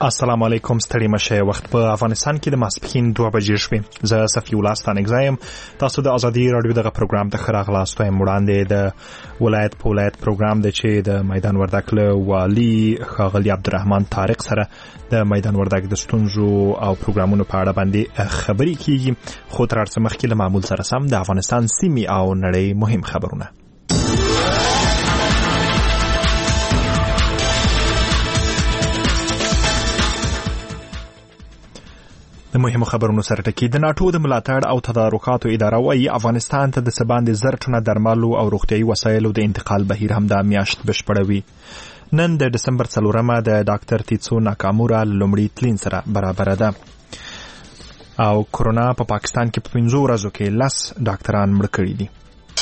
السلام علیکم، ستړي مشه. وخت په افغانستان کې د ماسپښین 2 بجې شوې. زه صفی الله ستانګزایم. تاسو د ازادي رادیو دغه پروګرام ته خراغلاست. وړاندې د ولایت په ولایت پروګرام د چې د میدان وردګ له والي ښاغلي عبدالرحمن طارق سره د میدان وردګ د ستونزو او پروګرامونو په اړه باندې خبرې کیږي. خو تر څه مخکې له معمول سره سم د افغانستان سیمې او نړۍ مهم خبرونه. د مهمو خبرونو سره ټکی. د ناتو د ملاتړ او تدارکاتو اداره وايي افغانستان ته د سباندې 1000 ټنه درملو او روغتیايي وسایلو د انتقال بهیر هم د میاشت بشپړوي. نن د دسمبر 4 د ډاکټر تیتسو ناکامورا لومړی تلین سره برابر ده. او کرونا په پاکستان کې په 15 ورځو کې 10 ډاکټران مړ کړي دي.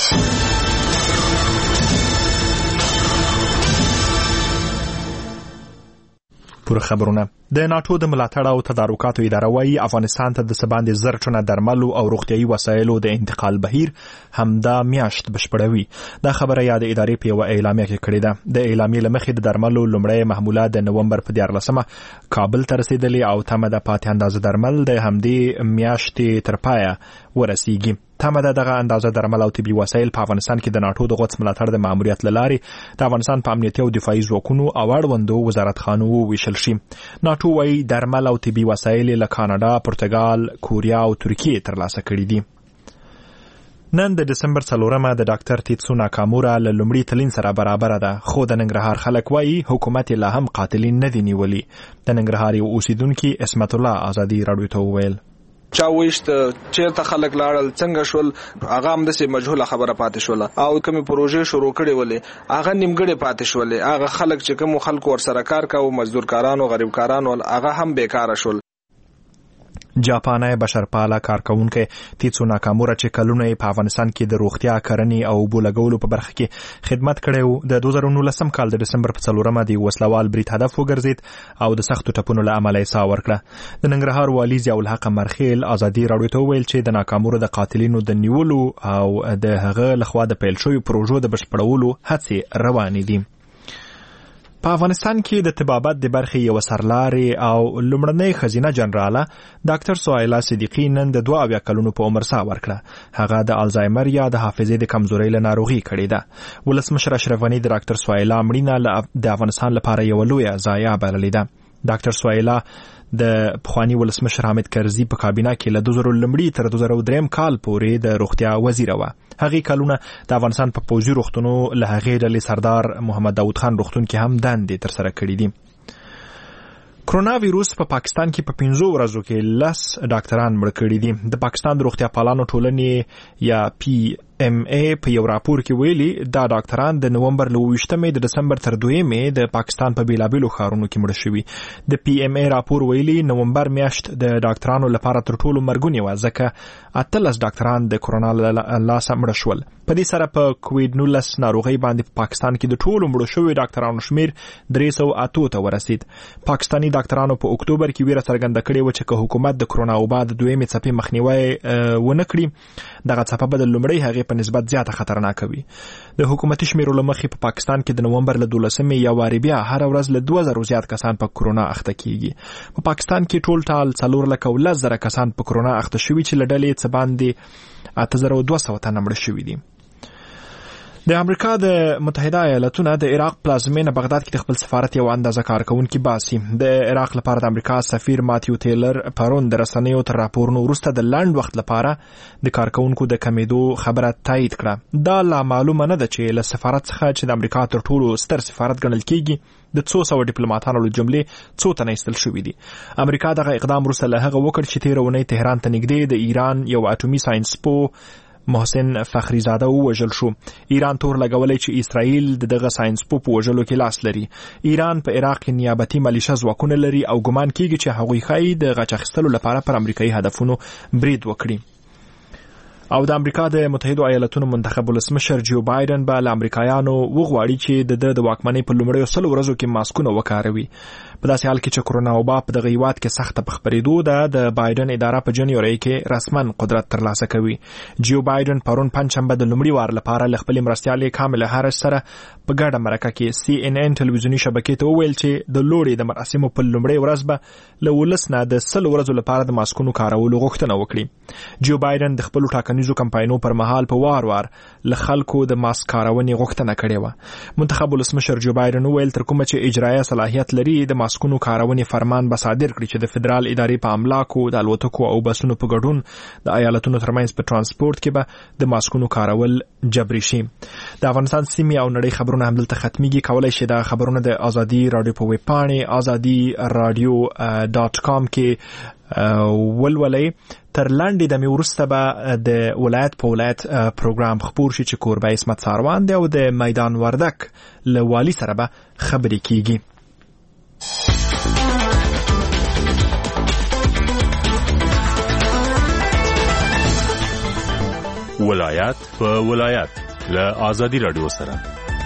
پوره خبرونه. د ناتو د ملاتړ او تدارکاتو اداره وايي افغانستان ته د سباندې 1000 ټنه درملو او روغتیايي وسایلو د انتقال بهیر همدا میاشت بشپړوي. دا خبره یاد ادارې په یو اعلامیه کې کړې ده. د اعلامیې لمخې د درملو لومړی محموله د نومبر په 14 کابل ته رسیدلې او تمه د پاتې اندازه درمل د همدې میاشتې تر پایه ورسیږي. تمه ده دغه اندازه درمل او طبي وسایل په افغانستان کې د ناتو د غوڅ ملاتړ د ماموریت لاري د افغانستان په امنیتي او دفاعي ځواکونو او اړوندو وزارتخانو ویشل شي. ناتو وايي درمل او طبي وسایل له کاناډا، پرتګال، کوریا او ترکیې ترلاسه کړي دي. نن د دسمبر 4 د ډاکټر تیتسو ناکامورا له لومړي تلین سره برابر ده. خو د ننګرهار خلک وايي حکومت لا هم قاتلین نه دي نیولي. د ننګرهار یو اوسیدونکي اسمت الله ازادي رادیو ته وویل چا وښت چیرته خلک لاړل څنګه شول هغه هم د مجهوله خبره پاتې شول او کوم پروژې شروع کړي ولې هغه نیمګړې پاتې شول. هغه خلک چې کوم خلکو ور سره کار کاوه مزدور کارانو غریب کارانو هغه هم بیکاره شول. جاپاني بشرپاله کارکونکو تیتسو ناکامورا چې کلونه په افغانستان کې د روغتیا کرنې او بولګولو په برخه کې خدمت کړی و د 2019 کال د دسمبر په 4 د وسلوال بریټ هدف وګرځید او د سختو ټپونو له امله یې ساه ورکړه. د ننګرهار والي ضیاء الحق مرخیل ازادي رادیو ته ویل چې د ناکامورا د قاتلینو د نیولو او د هغه لخوا د پیل شوی پروژو د بشپړولو هڅې روانې دي. په افغانستان کې د طبابت د برخې یو سرلاري او لومړنۍ خزینه جنراله ډاکټر سهیلا صدیقی نن د 22 کلونو په عمر ساه ورکړه. هغه د الزایمر یا د حافظې د کمزورۍ له ناروغي کړې ده. ولسمشر اشرف غنی د ډاکټر سهیلا مړینه د افغانستان لپاره یو لویه ضایعه بللې ده. ډاکټر سهیلا د پخوانی ولسمشر حامد کرزي په کابینه کې له 2000 تر 2003 کال پورې د روغتیا وزیر و. هغه کلونه د افغانستان په پوځي روغتونو له هغې ډلې سردار محمد داود خان روغتون کې هم دندې ترسره کړې دي. کرونا ویروس په پاکستان کې په 15 ورځو کې 10 ډاکټران مړ کړي دي. د پاکستان د روغتیا پالانو ټولنې یا PMA په یو راپور کې ویلي دا ډاکټران د نومبر له 28 د دسمبر تر 2 د پاکستان په بیلابیلو ښارونو کې مړ شوي. د PMA راپور ویلي نومبر میاشت د ډاکټرانو لپاره تر ټولو مرګونې وه ځکه 18 ډاکټران د کرونا له لاسه مړ شول. په دې سره په کووډ 19 ناروغي باندې په پاکستان کې د ټولو مړو شویو ډاکټرانو شمیر 308 ته ورسید. پاکستاني ډاکټرانو په اکتوبر کې ویره څرګنده کړې و چې که حکومت د کرونا وبا د دویمې څپې مخنیوي ونه کړي دغه څپه به د لومړۍ هغې په نسبت زیاته خطرناکه وي. د حکومتي شمیرو له مخې په پاکستان کې د نومبر له 12 یو واري بیا هر ورځ له 2000 زیات کسان په کرونا اخته کیږي. په پاکستان کې ټول ټال 4,10,000 کسان په کرونا اخته شوي چې له ډلې څه باندې 8200 تنه مړه شوي دي. د امریکا د متحده ایالاتونو د عراق پلازمینه بغداد کې خپل سفارت یو اندازه کارکونکي باسي. د عراق لپاره د امریکا سفیر ماتیو ټیلر پرون د رسنیو تر راپورونو وروسته د لنډ وخت لپاره د کارکونکو د کمیدو خبره تایید کړه. دا لا معلومه نه ده چې له سفارت څخه چې د امریکا تر ټولو ستر سفارت ګڼل کیږي د 200 ډیپلوماټانو له جملې څو تنه ایستل شوي دي. امریکا دغه اقدام وروسته له هغه وکړ چې تېره اونۍ تهران ته نږدې د ایران یو اټومي ساينسپو محسن فخریزاده ووژل شو. ایران تور لګولای چې اسرائیل دغه ساينسپو په وژلو کې لاس لري. ایران په عراق کې نیابتي ملیشه ځواکونه لري او ګمان کیږي چې هغوی ښایي د غچ اخیستلو لپاره پر امریکایي هدفونو برید وکړي. او د امریکا د متحده ایالاتونو منتخب ولسمشر جو بایدن به له امریکایانو وغواړي چې د واکمنۍ په لومړیو 100 ورځو کې ماسکونه وکاروي. په داسې حال کې چې کرونا وبا په دغه هیواد کې سخته په خپرېدو ده، د بایدن اداره په جنوري کې رسمن قدرت ترلاسه کوي. جو بایدن پرون پنځشنبه د لومړي وار لپاره له خپل مرستیالې کامله هارس سره په ګډه مرکه کې CNN ټلویزیوني شبکې ته وویل چې د لوړې د مراسمو په لومړۍ ورځ به له ولس نه د 100 ورځو لپاره د ماسکونو کارولو غوښتنه وکړي. جو بایدن د خپل ټاکنیزو کمپاینونو پر مهال په وار له خلکو د ماسک کارونې غوښتنه کړې و. منتخب ولسمشر جو بایدن وویل تر کومه چې اجرایه صلاحیت لري د ماسکونو کارونې فرمان به صادر کړي چې د فدرال ادارې په املاکو د الوتکو او بسونو په ګډون د ایالتونو ترمنځ په ترانسپورت کې به د ماسکونو کارول جبري شي. د افغانستان سیمې او نړۍ خبرونه همدلته ختميږي. کولای شئ د خبرونه د ازادي رادیو په ویب پاڼې azadi.radio.com کې ولولئ. تر لاندې د میورسته به د ولایت په ولایت پروګرام خبر شي چې کوربه اسمت ساروان دی او د میدان وردک له والی سره به خبرې کیږي. ولایت په ولایت له ازادي رادیو سره.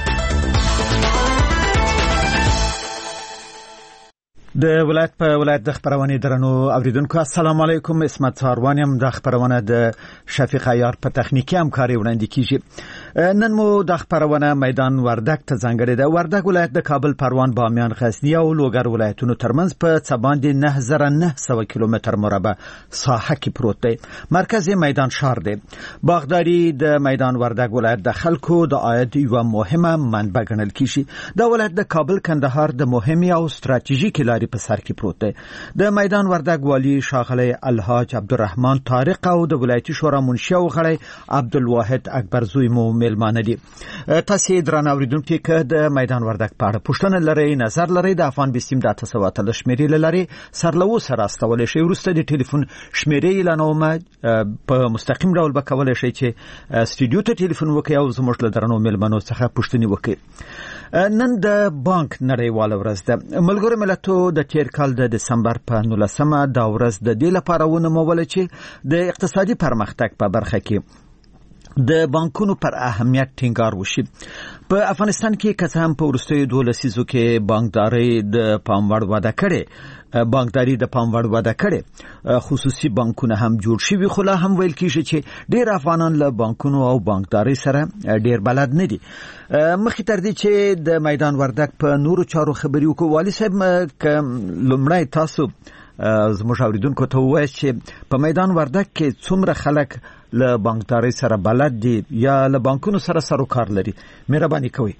د ولایت په ولایت د خبرونه درنو اوریدونکو السلام علیکم. اسمت ساروان یم. د خبرونه د شفیق عیار په تخنیکی همکاري وړاندې کیږي. نن مو د خبرونه میدان وردک ته ځانګړی ده. وردک ولایت د کابل، پروان، بامیان، غزنی او لوګر ولایتونو ترمنځ په څه باندې 9900 کیلومتر مربع ساحه کې پروت دی. مرکز میدان شهر دی. باغداري د میدان وردک ولایت د خلکو د عاید یو مهمه منبع ګڼل کیږي. د ولایت د کابل کندهار د مهمه او ستراتیژیکي لارې په سر کې پروت دی. د میدان وردک والی ښاغلی الحاج عبدالرحمن طارق او د ولایتي شورا منشي او غړی عبدالواحد اکبرزوی مو ملمانه دي. تاسو درنه اوریدونکو کې د میدان وردک په اړه پوښتنه لرئ، نظر لرئ، د افغان بسیم د 800 شمیرې لري سرلو سره استولې شي. ورسته د ټلیفون شمیرې اعلانوم په مستقیم ډول به کولای شي چې سټوډیو ته ټلیفون وکړئ او زموږ له درنو ملمنو څخه پوښتنه وکړئ. نن د بانک نړیواله ورځ ده. ملګرو ملتونو د تیر کال د دسمبر په 19مه د ورځ د دې لپاره ونومول چې د اقتصادي پرمختګ په برخه کې د بانکونو پر اهمیت ټینګار وشي. په افغانستان کې که څه هم په وروستیو 2 لسیزو کې بانکداري د پام وړ وده کړې، خصوصي بانکونه هم جوړ شوي، خو لا هم ویل کېږي چې ډېر افغانان له بانکونو او بانکداري سره ډېر بلد نه دي. مخکې تر دې چې د میدان وردک په نورو چارو خبرې وکړو، والي صاحب که لومړی تاسو زموږ اوریدونکو ته ووایئ چې په میدان وردک کې څومره خلک له بانکداري سره بلد دي یا له بانکونو سره سروکار لري؟ مهرباني کوئ.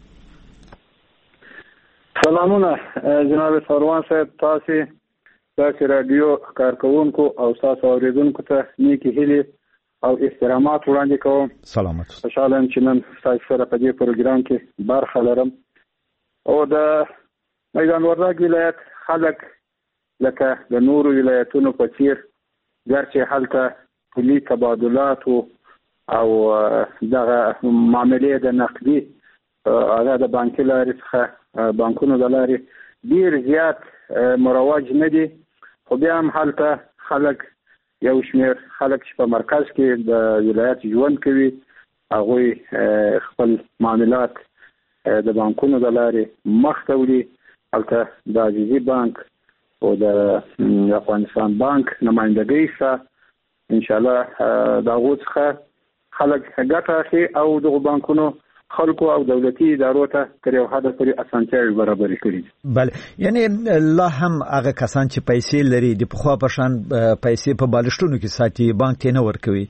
سلامونه جناب ساروان صاحب، تاسو رادیو کارکونکو او تاسو اوریدونکو ته نیکی هیلې او احترامات وړاندې کوم. سلامت. خوشاله یم چې نن تاسو سره په دې پروګرام کې برخه لرم. او د میدان وردک ولایت خلک لکه د نورو ولایتونو په څیر ګرچې هلته پولي تبادلات او دغه معاملې د نقدي هغه د بانکي لارې څخه بانکونو د لارې ډیر زیات مروج نه دي، خو بیا هم هلته خلک یو شمیر خلک چې په مرکز کې د ولایت ژوند کوي هغوی خپل معاملات د بانکونو د لارې مخ ته وړي. هلته د عزیزي بانک او د افغانستان بانک نمائندګۍ سره ان شاء الله دا غوڅه خلک ګټه اخلي او د بانکونو خلکو او دولتي ادارو ته تر یو حد پورې اسانتیاوې برابرې کړي. بله، یعنی لا هم هغه کسان چې پیسې لري د پخوا په شان پیسې په بالښتونو کې ساتي، بانک ته نه ورکوي.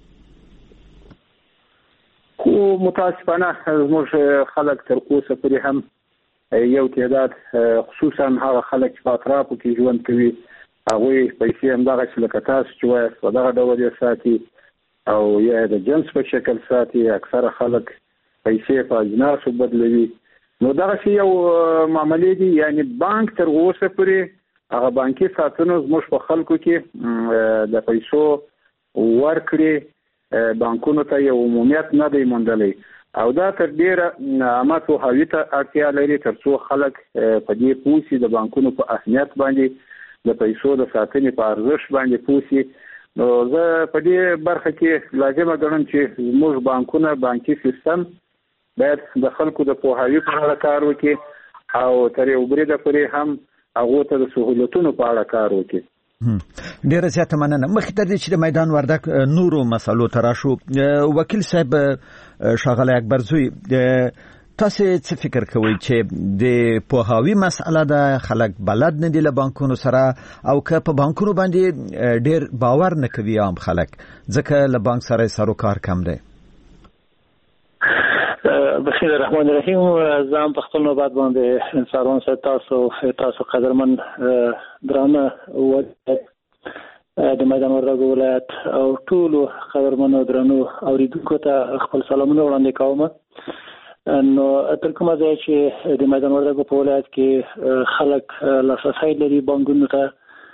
خو متاسفانه زموږ خلک تر اوسه پورې هم یو تعداد خصوصا هغه خلک چې په اطرافو کې ژوند کوي هغوی پیسې همدغه چې لکه تاسو چې وایاست په دغه ډول یې ساتي او یا د جنس په شکل ساتي. اکثره خلک پیسې په اجناسو بدلوي. نو دغسې یو معاملې دي. یعنی بانک تر اوسه پورې هغه بانکي ساتنو زموږ په خلکو کې د پیسو ورکړې بانکونو ته یو عمومیت نه دی موندلی او دا تر ډیره عامه پوهاوي ته اړتیا لري تر څو خلک په دې پوه شي، د بانکونو په اهمیت باندې، د پیسو د ساتنې په ارزښت باندې پوه شي. نو زه په دې برخه کې لازمه ګڼم چې زموږ بانکونه، بانکي سیستم باید د خلکو د پوهاوي په اړه کار وکړي او تر یو بریده پورې هم هغه ته د سہولتونو په اړه کار وکړي. ډیره زیاته مننه. مخکې تر دې چې د میدان وردک نورو مسلو ته راشو، وکیل صاحب ښاغلی اکبرزوی، تاسو څه فکر کوئ چې د پوهاوي مسله ده، خلک بلد نه دي له بانکونو سره، او که په بانکونو باندې ډیر باور نه کوي عام خلک ځکه له بانک سره سروکار کم دی؟ بسم الله الرحمن الرحیم. زم په خپل نوبت باندې انسانان سره تاسو قدرمن درانه و د میدان وردګ ولایت او ټول قدرمن درانو اوریدونکو ته خپل سلامونه وړاندې کوم. نو تر کومه ځای چې د میدان وردګ په ولایت کې خلک لاسرسی لري بانکونو ته،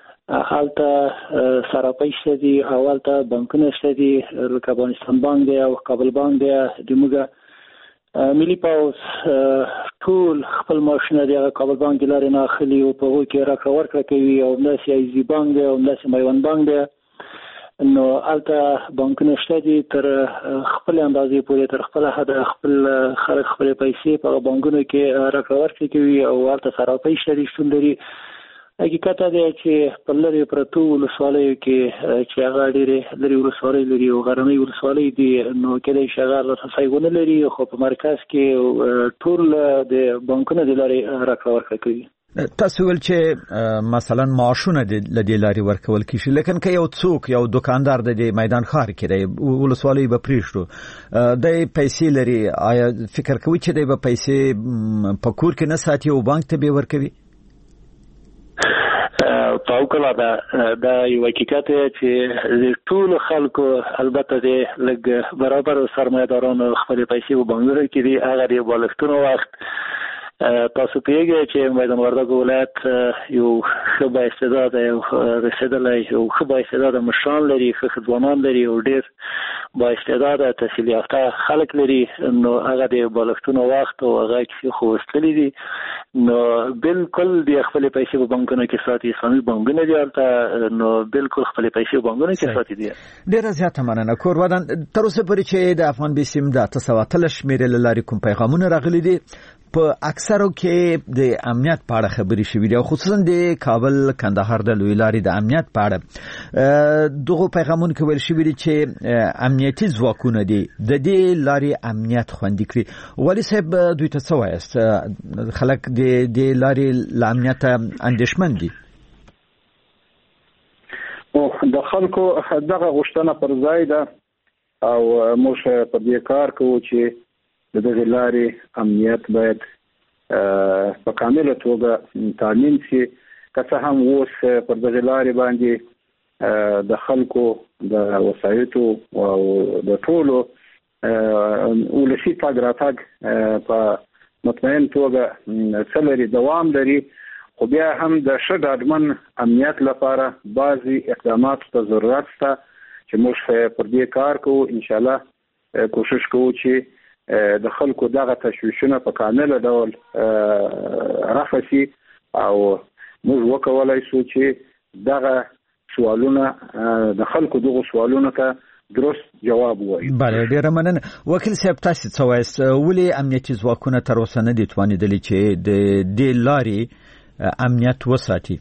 حالته سره پیسې دي، حالته بانکونه شته دي، لکه افغانستان بانک دی او کابل بانک دی. د موږ ملي پاوز ټول خپل ماشینه دی کابل بانک لارې نه اخلي او په هغو کې راکړه ورکړه کوي، او همداسې ایزي بانک دی او همداسې میوند بانک دی. نو هلته بانکونه شته دي تر خپل اندازې پورې، تر خپل حده خپل خلک خپلې پیسې په بانکونو کې راکړه ورکړه کوي او هلته صرافۍ شته شتون لري. حقیقت دی چې په لرې پرتو ولسوالیو کې چې هغه ډېرې لرې ولسوالۍ لري او غرنۍ ولسوالۍ دي، نو کېدای شي هغه لاسرسی ونه لري، خو په مرکز کې ټول د بانکونو د لارې راکړه ورکړه کوي. تاسو ویل چې مثلا معاشونه د دې لارې ورکول کیږي، لیکن که یو څوک یو دکاندار د میدان ښار کې دی، ولسوالۍ به پرېږدو، د پیسې لري، آیا فکر کوي چې دی به پیسې په کور کې نه ساتي او بانک ته به ورکوي؟ توکل دا یو حقیقت دی چې ټول خلکو البته د لږ برابر سرمایه‌دارانو خپل پیسې په بانکونو کې دي، هغه د بالښتونو وخت تاسو پیږئ چې میدان وردګ ولایت یو ښه با استعداده یو رسېدلی یو ښه با استعداده مشران لري، ښه ځوانان لري او ډېر با استعداده تحصیل یافته خلک لري. نو هغه د بالښتونو وخت او هغه کیسې خو وستلي دي، نو بالکل د خپلې پیسې په بانکونو کې ساتي. اسلامي بانکونه دي هلته، نو بالکل خپلې پیسې په بانکونو کې ساتي دي. ډېره زیاته مننه. کورودان، تر اوسه پورې چې د افغان بیسیم د 800 شمېرې له لارې کوم پیغامونه راغلي دي، په اکثرو کې د امنیت په اړه خبرې شوې دي، او خصوصا د کابل کندهار د لوی لارې د امنیت په اړه دغه پیغامونه کې ویل شوي دي چې امنیتي ځواکونه دي د دې لارې امنیت خوندي کړي. والي صاحب، دوی ته څه وایاست؟ خلک د لارې له امنیته اندېښمن دي. د خلکو دغه غوښتنه پر ځای ده او موږ په دې کار کوو چې د دغه لارې امنیت باید په کامله توګه تامین شي. که څه هم اوس پر دغه لارې باندې د خلکو د وسایطو او د ټولو ولسي تګ راتګ په مطمئن توګه څه لري، دوام لري، خو بیا هم د ښه ډاډمن امنیت لپاره بعضې اقداماتو ته ضرورت شته چې موږ پر دې کار کوو. انشاءالله کوشش کوو چې د خلکو دغه تشویشونه په کامله ډول رفع شي او موږ وکولای شو چې دغه سوالونه د خلکو دغه سوالونه ته درست جواب وایي. بله، ډېره مننه. وکیل صاحب، تاسو څه وایاست؟ ولې امنیتي ځواکونه تر اوسه نه دي توانېدلي چې د دې لارې امنیت وساتي؟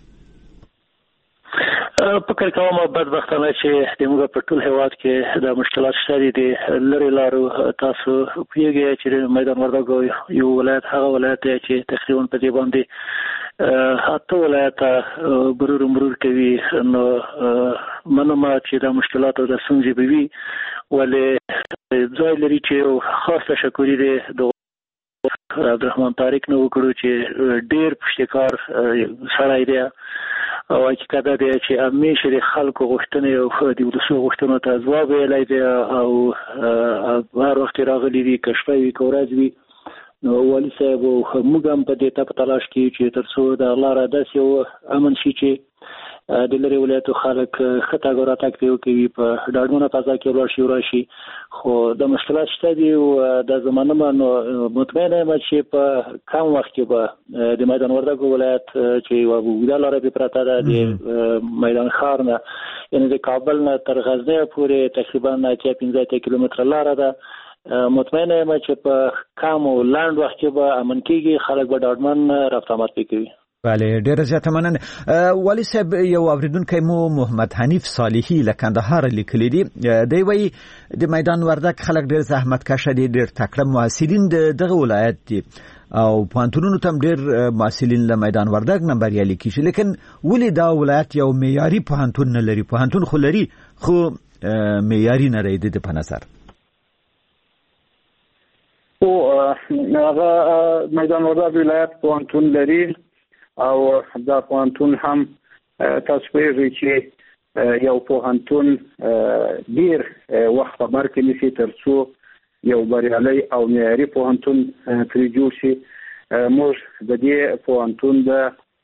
فکر کوم بدبختانه چې د موږ په ټول هیواد کې د مشکلات شته دي. لرې لارو تاسو پیږئ چې میدان وردګ یو ولایت هغه ولایت دی چې تقریبا په دې باندې 8 ولایته مرور کوي. نو منم چې د مشکلاتو د ستونزې به وي، ولې ځای لري چې خاص تشکر دی د عبدالرحمن طارق نه وکړو چې ډېر پشتکار سړی دی او حقیقت دا دی چې همیشه د خلکو غوښتنې او د ولسو غوښتنو ته ځواب ویلی دی او هر وخت راغلی دي، که شپه وي که ورځ وي. نو والي صاحب موږ هم په دې ته په تلاش کې چې تر څو د لاره داسې یو امن شي چې د لرې ولایتو خلک ښه تګ راتګ پرې وکوي، په ډاډمنه فضا کې ولاړ شي راشي. خو د مشکلات شته دي او د زمانه نو مطمئنه یم چې په کم وخت کې به د میدان وردګ ولایت چې یوه اوږده لاره پرې پرته ده د میدان ښار نه، یعنې د کابل نه تر غزني پورې تقریبا 15 کیلومتره لاره ده. مطمئنه یم چې په کم او لنډ وخت کې به امن کېږي، خلک به ډاډمن رفت آمد پرې کوي. بله ډیره زیاته مننه. والي صاحب یو اوریدونکی مو محمد حنیف صالحی له کندهار لیکلی دی. دی وایي د میدان وردګ خلک ډیر زحمت کشه دي، ډیر تکړه محصلین دغه ولایت دي او پوهنتونونو ته ډیر محصلین له میدان وردګ نه بریالي کیږي، لیکن ولې دا ولایت یو معیاري پوهنتون نه لري؟ پوهنتون خو لري خو معیاري نه لري د په نظر. او هغه میدان وردګ ولایت پوهنتون لري او دا پوهنتون هم تاسو پیژنئ چې یو پوهنتون ډیر وخت په بر کې نشي ترڅو یو بریالي او معیاري پوهنتون ترې جوړ شي. موږ د دې پوهنتون د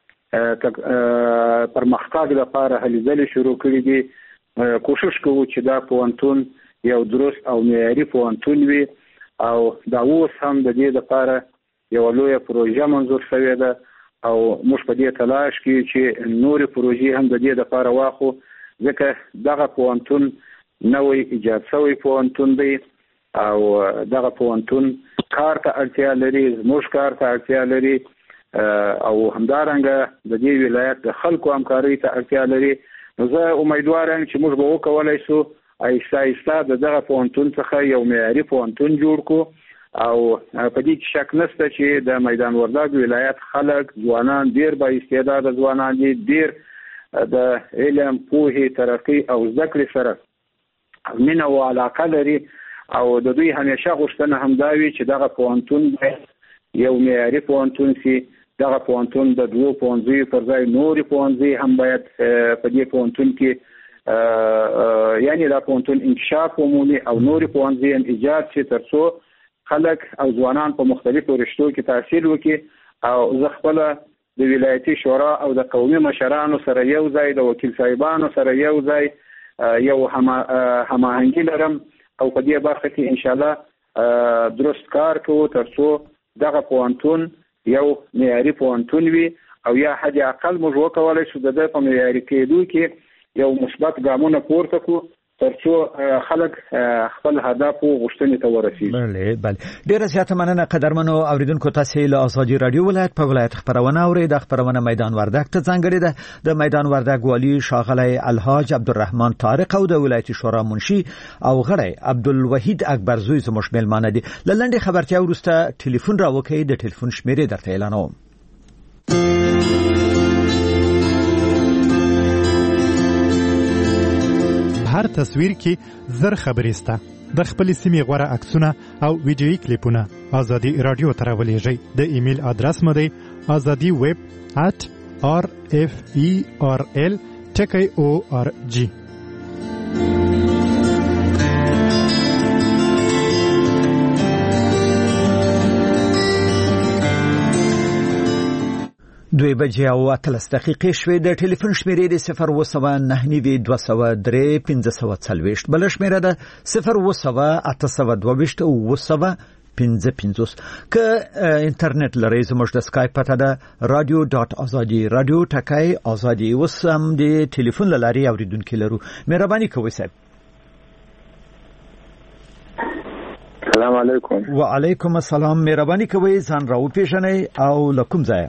پرمختګ لپاره هلې ځلې شروع کړې دي. کوشش کوو چې دا پوهنتون یو درست او معیاري پوهنتون وي او دا اوس هم د دې لپاره یو لویه پروژه منظور شوې ده او موږ په دې تلاش کې چې نورې پروژې هم د دې لپاره واخلو، ځکه دغه پوهنتون نوی ایجاد شوی پوهنتون دی او دغه پوهنتون کار ته اړتیا لري، زموږ کار ته اړتیا لري او همدارنګه د دې ولایت د خلکو همکارۍ ته اړتیا لري. نو زه امیدوار یم چې موږ به وکولای شو آهسته آهسته دغه پوهنتون څخه یو معیاري پوهنتون جوړ کړو او په دې کې شک نشته چې د میدان وردګ ولایت خلک ځوانان ډیر با استعداده ځوانان دي، ډیر د علم پوهې ترقی او زده کړې سره مینه او علاقه لري او د دوی همیشه غوښتنه همدا وي چې دغه پوهنتون یو معیاري پوهنتون سي. دغه پوهنتون د دوو پوهنځیو پر ځای نورې پوهنځي هم باید په دې پوهنتون کې یعنی دا پوهنتون انکشاف ومومي او نورې پوهنځي هم ایجاد شي ترڅو خلک او ځوانان په مختلفو رشتو کې تحصیل وکړي. او زه خپل د ولایتي شورا او د قومي مشرانو سره یو ځای، د وکیل صاحبانو سره یو ځای یو هماهنګي لرم او په دې برخه کې ان شاء الله درست کار کوو ترڅو دغه پوهنتون یو معیاري پوهنتون وي او یا حد اقل موږ وکولای شو د په معیاري کېدو کې یو مثبت ګامونه پورته کړو ترڅو خلک خپل هدف او غوښتنې ته ورسیږي. بله ډیره زیاته مننه قدرمنو اوریدونکو. تاسو له آزادي رادیو ولایت په ولایت خبرونه اورئ. د خبرونه میدان وردګ ته ځانګړې ده. د میدان وردګ والی ښاغلی الحاج عبدالرحمن طارق او د ولایتي شورا منشي او غړی عبدالوحید اکبرزوی زموږ میلمانه دي. له لنډې خبرتیا وروسته ټلیفون راوکئ. د ټلیفون شمیرې درته اعلانوم. هر تصویر کې زر خبرې سته. د خپل سیمې غوره عکسونه او ویډیویي کلیپونه آزادي رادیو ته راولېږئ. د ایمیل ادرس مو دی azadi@rferl.org. دوی بجې او 13 دقیقې شوې. د ټلیفون شمیرې د 01993 بل شمیره ده 01822 که انټرنیټ لرئ زموږ د اسکایپ پته ده radio.azadi radio ټکای ازادي. اوس هم د ټلیفون لاري اوریدونکو لرو. مهرباني کوئ صاحب. السلام علیکم. وعلیکم السلام. مهرباني کوئ ځان راو پیژنئ او لکم ځای.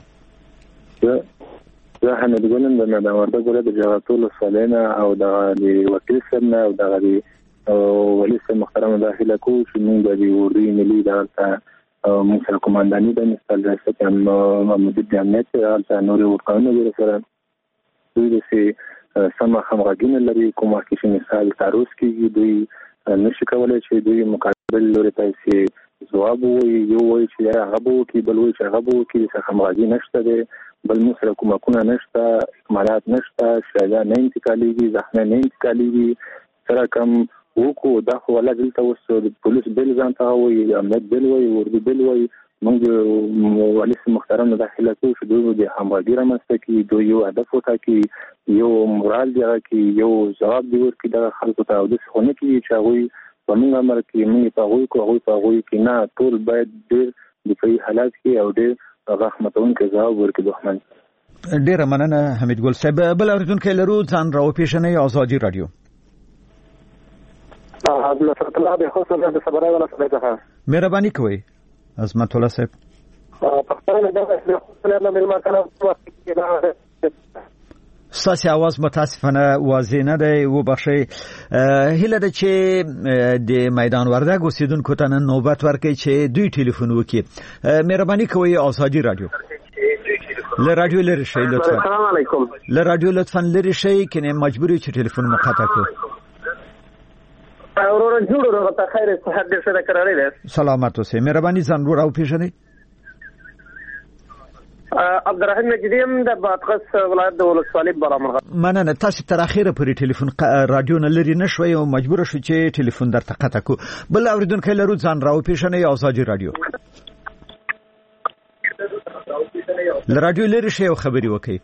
زه حمید ګلم د میدان وردګ ولایت د جغتول سالینه او د وکیل سره او د ولی سره محترم داخله کو چې موږ د اردو ملي دغه موږ سره کومانداني د مستل رئیس هم مدیر امنیت سره نور ورکانو سره دوی د سم همغږي لري. کومه کې مثال تعرض کیږي دوی نشي کولای چې دوی مقابل لوري پیسې جواب وي یو وي چې هغه وو کې بل وي چې هغه وو کې څه همغږي نشته ده. بل موږ سره کومه نشته، اکمالات نشته، شایعه نه انتقالېږي، زخمه نه انتقالېږي. سره کم وکړو دا خو ولا دلته اوس پولیس بل ځان ته وایي، امنیت بل وایي، اردو بل وایي. موږ ولې محترم داخله کوو چې دوی د همغږي رامنځته کړي، دوی یو هدف وټاکي، یو مورال دی کې یو ځواب دی ورکړي د خلکو ته. او د څه نه کیږي چې هغه په موږ امر کې موږ په هغه کې نه ټول باید ډېر دفاعي حالات کې او ډېر رحمتون کې ځواب ورکړي. دښمن ډیره مننه حمید ګل صاحب. بل اوریدونکو لرو ځان راو پیژنئ. آزادي رادیو. عبدالله الله به خصوصا د صبرای ولا صبرای ته. مهرباني کوئ عظمت الله صاحب. پښتانه د خپل ملما کړه ساسي आवाज متاسفانه واضح نه دی وبخښئ. هله د چې د میدان وردګ اوسیدونکو ته نوبت ورکړي چې دوی ټلیفون وکړي. مهرباني کوئ آزادي رادیو له رادیو لري شي لطفا. السلام علیکم. له رادیو لطفا لري شي کنه مجبوری چې ټلیفون مقاطع کړو. اورور جوړو ته خیر صحت دې سره قرارې ده. سلامات اوسئ. مهرباني ځان ور او پیژنئ. عبدالرحیم نجدیم د بادغیس ولایت د ولسوالۍ برامرغه. مننه. تاسو تر اخیره پورې ټلیفون رادیو نه لري نشوي او مجبور شو چې ټلیفون درته قطع کو. بل اوریدونکو لرو ځان راو پیژنئ. آزادي رادیو له رادیو لري شي او خبري وکړي.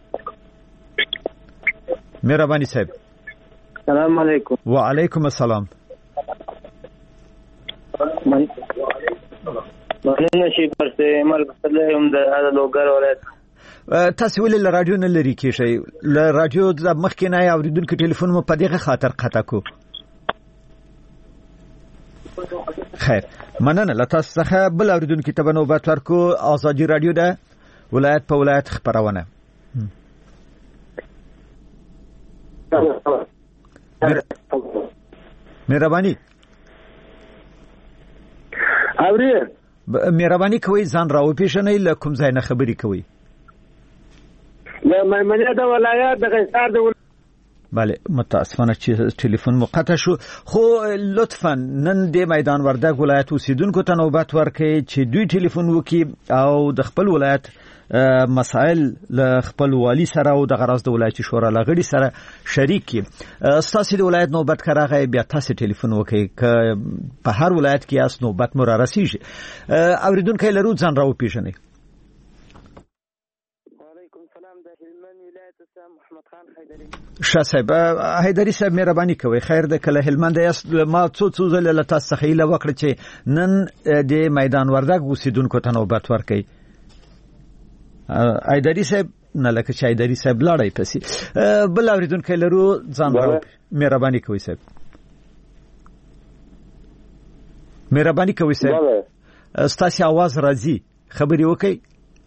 مهرباني صاحب. السلام علیکم. وعلیکم السلام. مننه شي پرته مل بدله هم د لوګر ولایت. تاسو ولې له رادیو نه لري کیږي؟ له رادیو د مخکې نه اوریدونکو ټلیفون مو په دغه خاطر قطع کو. خیر مننه. له تاسو څخه بل اوریدونکو ته نوبت ورکو. آزادي رادیو ده ولایت په ولایت خبرونه. مهرباني اوري. مهرباني کوئ ځان راو پیژنئ. له کوم ځای نه خبري کوئ؟ له میمنه د ولایت د قیصر د. بله متاسفانه چې ټلیفون مقطع شو. خو لطفا نن د میدان وردګ ولایت اوسیدونکو ته نوبت ورکړئ چې دوی ټلیفون وکړي او د خپل ولایت مسائل له خپل والی سره او د غرض د ولایت شورا لغړي سره شریک کی. تاسو د ولایت نوبت کراغه بیا تاسو ټلیفون وکړئ ک په هر ولایت کې اس نوبت مر راسیږي. اوریدونکو لرو ځان راو پیژنئ. وعلیکم السلام. د هلمند ولایت څخه محمد خان حیدری. شاه صاحب حیدری صاحب مهرباني کوئ. خیر د کله هلمند یاست. ما څو ځله له تاسو څخه ایله وکړه چې نن د میدان وردګ اوسیدونکو ته نوبت ورکړئ. حیدری صاحب نه لکه چې حیدری صاحب لاړی پسې. بل اوریدونکو لرو ځان راو. مهرباني کوئ صاحب. مهرباني کوئ صاحب. ستاسو आवाज راځي خبري وکړئ.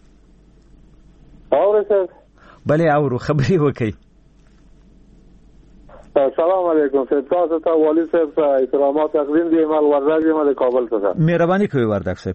اورئ صاحب. بله اورو خبري وکړئ. السلام علیکم. تاسو ته والی صاحب احترامات تقدیم دي. مال وردګ ما د کابل څخه. مهرباني کوئ وردګ صاحب.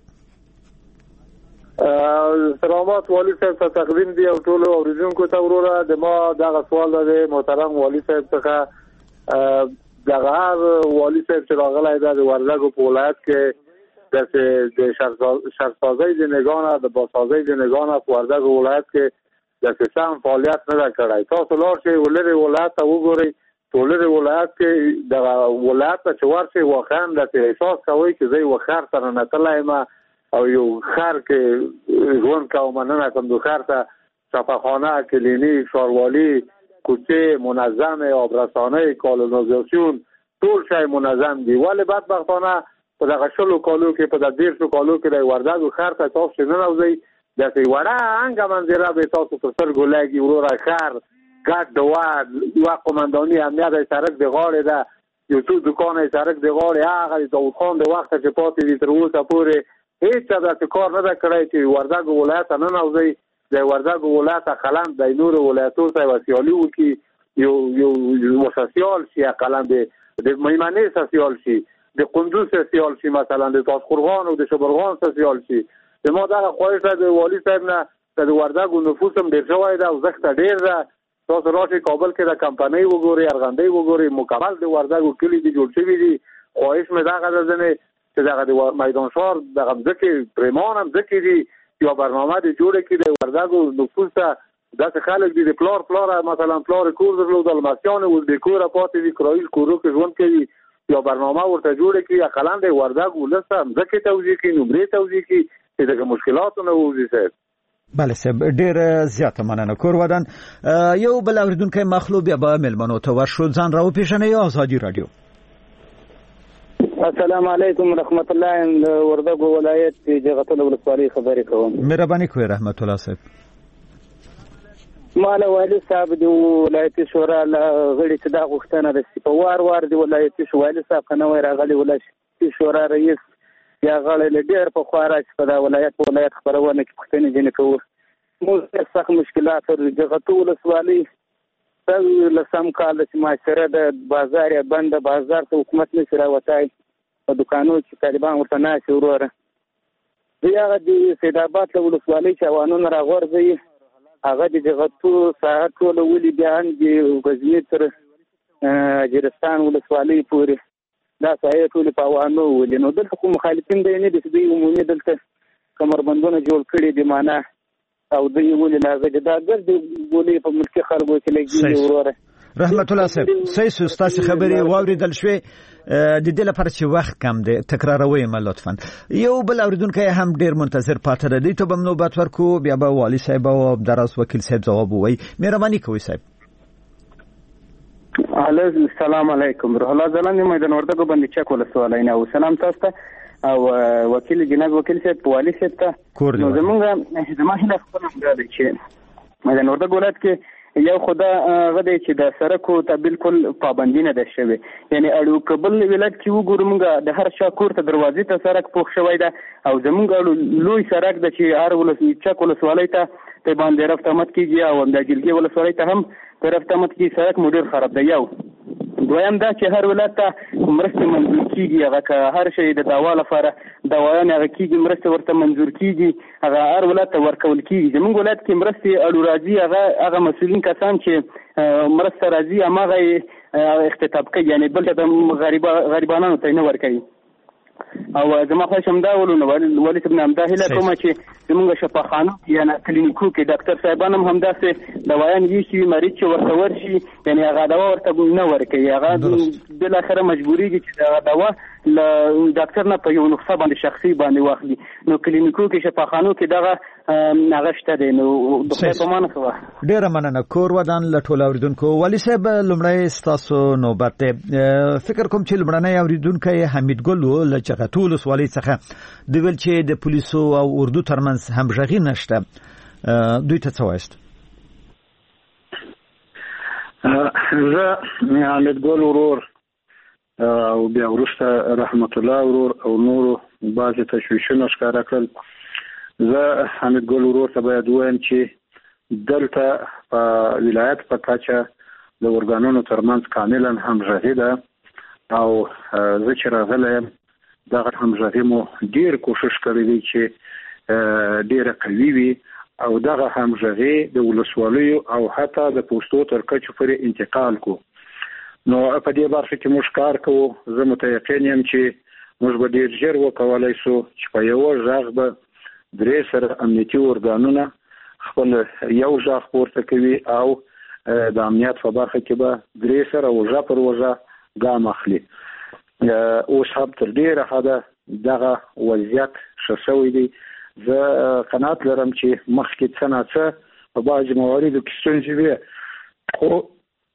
احترامات والی صاحب ته تقدیم دي او ټول اوریدونکو ته وروره. د ما دغه سوال د محترم والی صاحب څخه دغه والی صاحب چې راغلی دی د وردګ په ولایت کې د شرطسازۍ د نگاه د بازسازۍ د نگاه په وردګ ولایت کې د سم فعالیت نه کړی. تاسو لار شي ولري ولایت ته وګورئ. ټولې ولایت کې د ولایت چې ورشي واقعا د احساس کوي چې زه یو خر سره نتلای ما او یو خر کې ژوند کوم. نه کوم د خر ته صفاخانه کلینیک ښاروالي کوڅې منظمه آبرسانه کالونیزاسیون ټول شی منظم دي. ولی بدبختانه په دغه شلو کالو کې په د 150 کالو کې د وردګ خر ته تاسو نه راوځي. د وړه انګه منظره به تاسو پر سر ګولایي وروره خر ګډ دوه یو قومنداني امنیت سرک د غاړې ده. یو څو دکانې سرک د غاړې هغه د داوود خان د وخت چې پاتې دي تر اوسه پورې هیڅ د کار نه کړی چې وردګ ولایت نه نوځي. د وردګ ولایت قلم د نور ولایتونو ته وسیالي وکي. یو سوسیال شي قلم د میمنه سوسیال شي د قندوز سوسیال شي مثلا د تاسقرغان او د شبرغان سوسیال شي. د ما دغه خواهش د والی صاحب نه د وردګ نفوس هم ډیر شوی ده او زخت ډیر ده. تاسو راشي کابل کې د کمپنۍ وګورئ ارغندې وګورئ مکمل د وردګ کلی دي جوړ شوی دي. خواهش مې دغه ده چې دغه د میدان شهر دغه ځکه پریمان هم ځکه دي یو برنامه دی جوړه کړي د وردګ نفوس ته دغه خلک دي د پلار مثلا پلار کور درلود المسیان او د کور پاتې دي کرایي کورو کې ژوند کوي. یو برنامه ورته جوړه کړي اقلان د وردګ ولسته ځکه توجیه کړي نمرې توجیه کړي چې دغه مشکلات نه وځي. صاحب بله صاحب ډیر زیاته مننه. کور ودان یو بل اوریدونکو مخلوب یا به ملمنو ته ورشو ځان راو پیژنئ. آزادي رادیو. السلام علیکم رحمت الله. وردګ ولایت جغتل ولسوالۍ خبرې کوم. مهرباني کوئ رحمت الله صاحب. مال والی صاحب د ولایتي شورا غړي چې دا غوښتنه د سپوار وار د ولایتي شورا صاحب کنه وای راغلی ولایتي شورا رئیس یا غړي ډېر په خواره چې په دا ولایت خبرونه کې پښتني جن کوو موږ سخت مشکلات دغه ولسوالۍ لسم کال چې معاشره د بازار بند بازار ته حکومت نشي راوتای په دکانو چې طالبان ورته ناشي وروره هغه د سیدآباد له ولسوالۍ چې اوانونه راغورځي هغه د جغتو ساحه ټول ولې بیان دی غزنی تر جرستان ولسوالۍ پورې دا ساحه ټول په اوانو ولې نو دلته کوم مخالفین دی نه د دې عمومي دلته کمربندونه جوړ کړي دي معنا او دوی ولې لازم دا ګرځي ولې په ملک خلکو کې لګي وروره رحمت الله صاحب سیسو ستاسو خبرې واوریدل شوې د دې لپاره چې وخت کم دی تکراروي ما لطفا یو بل اوریدونکو هم ډیر منتظر پاتره دی ته به نوبت ورکو بیا به والی صاحب او دراز وکیل صاحب جواب وایي مهرباني کوئ صاحب السلام علیکم روح الله زلان میدان وردګو باندې چک ولسوالۍ نه سلام تاسو ته او وکیل جناب وکیل صاحب والی صاحب ته نو زموږ هله خپل دی چې میدان وردګو ولایت کې یو خدا غدې چې د سرکو ته بالکل پابندی نه ده شوی یعنی اړو قبل ولایت کې وګورم موږ د هر شا کور ته دروازې ته سرک پوښ شوی ده او زموږ لوی سرک د چې هر ولسوالۍ چک ولسوالۍ ته باندې رفت آمد کیږي او د جلګي ولسوالۍ ته هم رفت آمد کیږي سرک مډیر خراب دی یو دویم دا چې هر ولایت ته مرسته منظور کیږي هغه که هر شی د دوا لپاره دوايان هغه کیږي مرسته ورته منظور کیږي هغه هر ولایت ته ورکول کیږي زموږ ولایت کې مرسته اړو راځي هغه مسؤلین کسان چې مرسته راځي هغه اختتاب کوي یعنی بل د غریبانو ته نه ورکوي او زما خو شم دا ولونه ولی ابن امدا هله کوم چې زموږ شفاخانه یا کلینیکو کې ډاکټر صاحبان هم همداسې دوايان یې شي مریض چې ورته ورشي یعنی هغه دوا ورته نه ورکوي هغه بل اخره مجبوریږي چې دا دوا ل ډاکټر نه په یو نسخه باندې شخصي باندې واخلي نو کلینیکو کې شفاخانو کې دغه نغشته دي نو د خپل په معنی خو ډیر مننه کور ودان لټول اوریدونکو ولی صاحب لمړی ستاسو نوبت فکر کوم چې لمړنۍ اوریدونکو حمید ګل لچغه ټول سوالي څخه د ویل چې د پولیسو او اردو ترمنځ همغږي نشته دوی ته څه وایست زه حمید ګل ورور او بیا ورسته رحمت الله ورور او نورو بعضې تشویشونه ښکاره کړل زه حمید ګل ورور ته باید ووایم چې دلته په ولایت په کچه د ارګانونو ترمنځ کاملا همغږي ده او زه چې راغلی یم دغه همغږي مو ډېر کوشش کړی دی چې ډېره قوي وي او دغه همغږي د ولسوالیو او حتی د پوستو تر کچو پورې انتقال کو نو په دې برخه کې موږ کار کوو زه متيقن یم چې موږ به ډېر ژر وکولای شو چې په یو ځای به درې سره امنیتي ارګانونه خپل یو ځای پورته کوي او د امنیت په برخه کې به درې سره وژه پر وژه ګام اخلي اوس هم تر ډېره حده دغه وضعیت ښه شوی دی زه قناعت لرم چې مخکې څه نه څه په بعضې مواردو کې ستونزې وي خو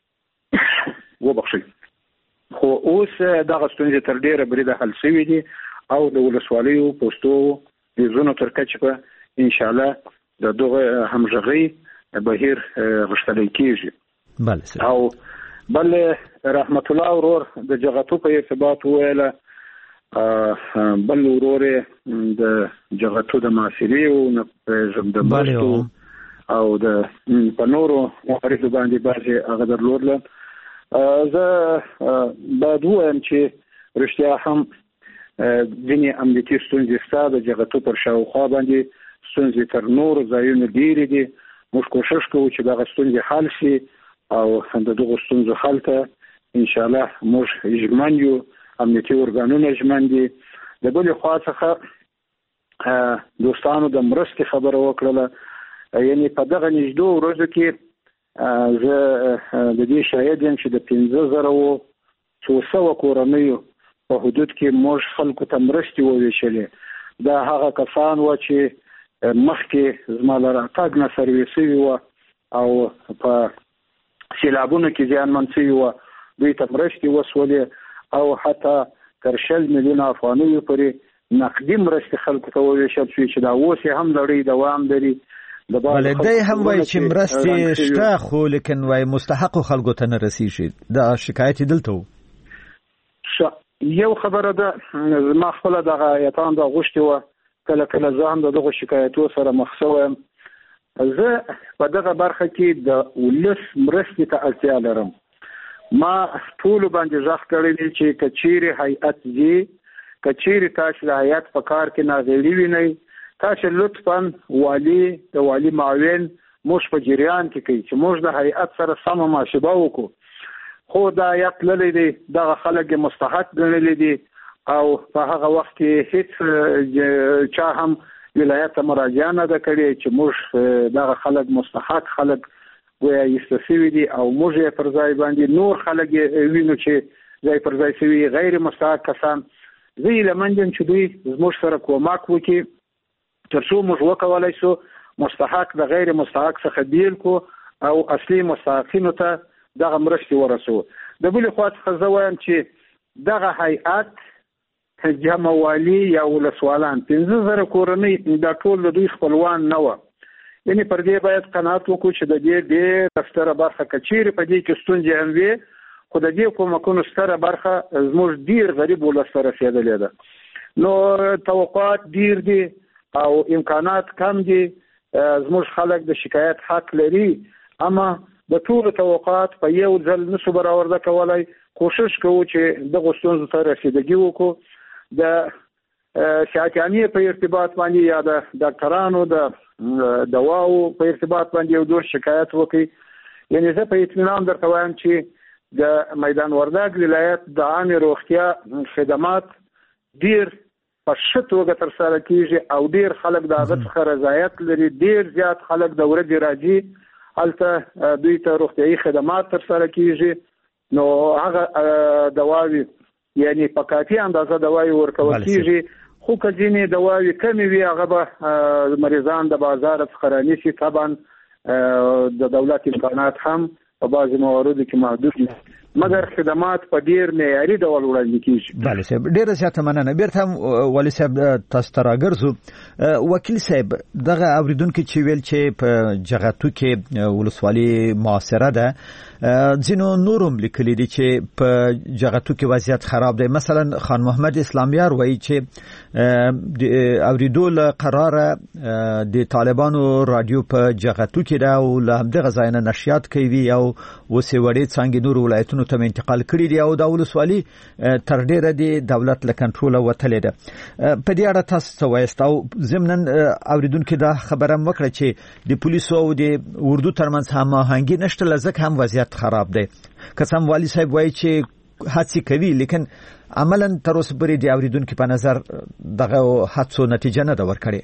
وبخښئ خو اوس دغه ستونزې تر ډېره بریده حل شوي دي او د ولسوالیو پوستو د زونو تر کچې به انشاءالله د دغه همغږۍ بهیر غښتلی کېږي او بل رحمت الله ورور د جغتو په ارتباط وویله بل ورور د جغتو د معاصرې د مرستو او د په نورو مواردو باندې بعضې هغه درلودله زه باید ووایم چې رښتیا هم ځینې امنیتي ستونزې شته د جغتو پر شاوخوا باندې ستونزې تر نورو ځایونو ډېرې دي موږ کوشش کوو چې دغه ستونزې حل شي او د دغو ستونزو حل ته انشاءالله موږ ژمن یو امنیتي ارګانونه ژمن دي د بلې خوا څخه دوستانو د مرستې خبره وکړله یعنی په دغه نږدې ورځو کې زه د دې شاهد یم چې د 15,200 کورنیو په حدود کې موږ خلکو ته مرستې وویشلې دا هغه کسان وو چې مخکې زما له راتګ نه سروې شوي وو او په سیلابونو کې زیانمن شوي وو دوی ته مرستې وسولې او حتی تر 10 میلیونه افغانیو پورې نقدي مرستې خلکو ته وویشل شوې چې دا اوس یې هم لړۍ دوام لري بله دی هم وایي چې مرستې شته خو لیکن وایي مستحقو خلکو ته نه رسیږي دا شکایت یې دلته و یو خبره ده ما خپل دغه ایتان د غوښتي و کله کله ځان دغه شکایتو سره مخ شوم. زه په دغه برخه کې د ولس مرستې ته اړتیا لرم. ما ټول باندې ځخ کړی دی چې کچيري هیئت دی کچيري تاسو د هیئت په کار کې ناغېړي ویني تاسو لطفاً والی د والی معاون موږ په جریان کې کوي چې موږ د هیئت سره سم ماشبه وکړو. خو دا هیئت للی دی دغه خلک مستحق ګڼلي دي او په هغه وخت کې هیڅ چا هم ولایت ته مراجعه نه ده کړې چې موږ دغه خلک مستحق خلک ویا یستسوي دي او موږ یې پر ځای باندې نور خلک وینو چې ځای پر ځای شوي غیر مستحق کسان. زه یې لمنځم چې دوی زموږ سره کومک وکړي تر څو موږ وکولای شو مستحق د غیر مستحق څخه بیل کو او اصلي مستحقینو ته دغه مرستې ورسو. د بلې خوا څخه زه وایم چې دغه هیئت جمع والی یا ولسوالان 15,000 کورنۍ دا ټول د دوی خپلوان نه وه. یعنی پر دې باید قناعت وکړو چې د دې ډېره ستره برخه کچېرې په دې کې ستونزې هم وي خو د دې کومکونو ستره برخه زموږ ډېر غریب ولس ته رسېدلې ده. نو توقعات ډېر دي او امکانات کم دي. زموږ خلک د شکایت حق لري اما د ټول توقعات په یو ځل نشو برآورده کولای. کوشش کوو چې دغه ستونزو ته رسیدګي وکړو. د شاکانی په ارتباط باندې یا د ډاکټرانو د دواو په ارتباط باندې یو ډول شکایت وکړي. یعنی زه په اطمینان درته وایم چې د میدان وردګ ولایت د عامه روغتیا خدمات ډیر په ښه توګه ترسره کیږي او ډیر خلک د هغه څخه رضایت لري. ډیر زیات خلک د ورځې راځي هلته دوی ته روغتیايي خدمات ترسره کیږي. نو هغه دواوی یعنی په کافي اندازه دوايي ورکول کیږي. خو که ځینې دواوی کمې وي هغه به مریضان د بازار څخه رانیسي. طبعا د دولت امکانات هم په بعضې مواردو کې محدود دي مګر خدمات په ډیر معیاري ډول وړاندې کیږي. بله صاحب ډیره زیاته مننه. بیرته هم والي صاحب تاسو ته راګرځو. وکیل صاحب دغه اوریدونکو چې ویل چې په جغتو کې ولسوالي معاصره ده ځینو نورم لیکلي دي چې په جغتو کې وضعیت خراب دی. مثلا خان محمد اسلامیار وایي چې د اوریدو له قراره د طالبانو رادیو په جغتو کې ده او له همدغه ځای نه نشریات کوي او وسې وړې څانګې نور ولایتونو ته انتقال کړي دي او د ولسوالي تر ډیره د دولت له کنټروله وتلې ده. په دې اړه تاسو څه وایست او ضمناً اوریدونکو دا خبره هم وکړه چې د پولیسو او د اردو ترمنځ هماهنګي نشته لزک هم وضعیت خراب دی. قسم والی صاحب وایي چې هڅه کوي لیکن عملاً تر اوسه پورې د اوریدونکو په نظر دغه هڅو نتیجه نه ده ورکړې.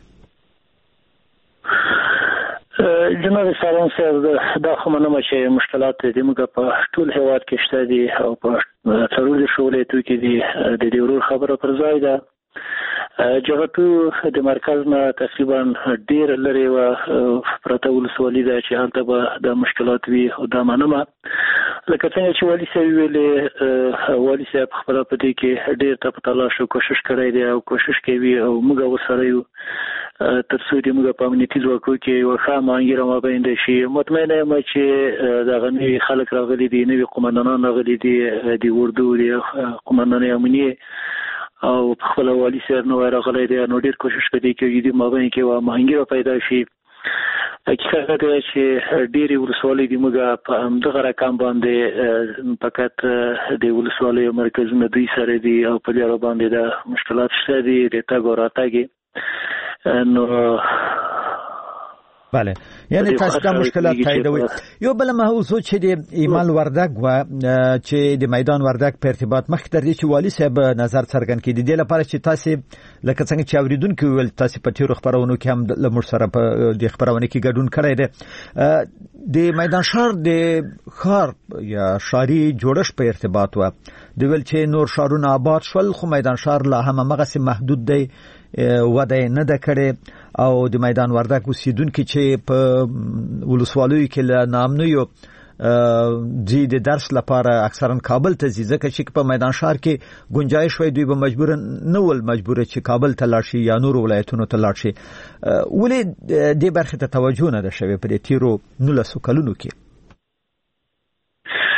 جناب سالون صاحب دا خو منم چې مشکلات د موږ په ټول هیواد کې شته دي او په څلور شولې کې دي. د دې ورور خبره پر ځای ده. جغتو د مرکز نه تقریبا ډیر لري و پرته ولسوالي ده چې هلته به د مشکلات وي او دا منمه لکه څنګه چې والي صاحب ویلې والي صاحب خبره په دې کې ډیر ته تلاش او کوشش کړی دی او کوشش کوي او موږ وسره یو تر څو دې موږ په امنیتي ځواکو کې ورخه مانګره ما باندې شي. مطمئنه یم چې دا غني خلک راغلي دي نوې قومندانان راغلي دي د اردو دي قومندان امنیه او خپل والی سره نو راغلی دی. نو ډیر کوشش کوي چې د مابین کې و مهنګي پیدا شي. حقیقت دی چې ډیری ورسولې دی موږ په همدغه رقم باندې فقط د ولسوالۍ مرکزونه دوی سره دي او په دې اړه باندې د مشکلات شته دي د تاګ او راتګ. نو بله یعنی تاسو د مشکلات تاییدوي. یو بل موضوع چې د ایمال وردګ و چې د میدان وردګ په ارتباط مخکې تر دې چې والي صاحب نظر څرګند کړي د لپاره چې تاسو لکه څنګه چې اوریدونکو ول تاسو په تیرو خبرونو کې هم له موږ سره په د خبرونه کې ګډون کړی دی. د میدان شهر د خار یا شاري جوړش په ارتباط و د ویل چې نور شهرونه آباد شول خو میدان شهر لا هم مغه محدود دی وده نه ده کړي او د میدان وردګ اوسیدونکو چې په ولسوالیو کې له نامنویو د درس لپاره اکثرا کابل ته ځي ځکه چې په میدان شهر کې گنجائش وي دوی به مجبور چې کابل ته لاړ شي یا نور ولایتونو ته لاړ شي. ولې د برخه ته توجه نه ده شوی په تیرو 19 کلونو کې؟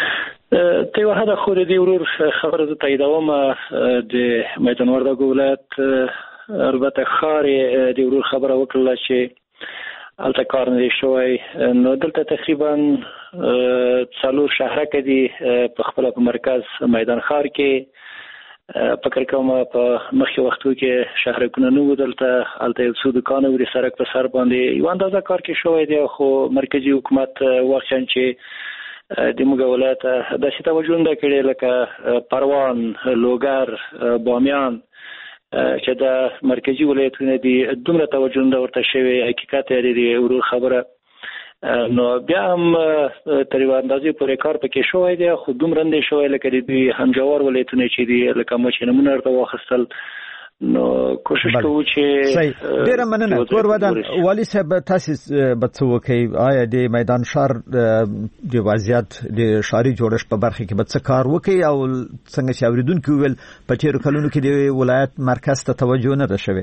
ته وهدا خو دې ورور خبره ته تاییدوم د میدان وردګ ولایت البته خاري د ورور خبره وکړه چې الته کار نه شوی نو دلته تقریبا څلور شهر کې دي په خپل مرکز میدان خار کې فکر کوم په مخکې وختو کې شهرونه نو دلته الته یو څو دکانونه ورې سرک په سر باندې یو اندازه کار کې شوی دی خو مرکزی حکومت واقعا چې د موږ ولایت د څه توجه نه کړي لکه پروان لوګر بامیان چې د مرکزی ولایتونه دي دومره توجه نه ورته شوی حقیقت لري ورور خبره نو بیا هم تر یو اندازې پورې کار پکې شوی دی خو دومره نه شوی لکه د دوی همجوار ولایتونه چې دي لکه مو چې نمونه ورته واخیستل نو کوشش کوو چې ډیر مننه کور ودان والی صاحب تاسو بڅوکي آیا د میدان شهر د وضعیت د شهري جوړښت په برخه کې بڅ کار وکي او څنګه چې اوریدونکو ویل په تیر کلونو کې د ولایت مرکز ته توجه نه شوه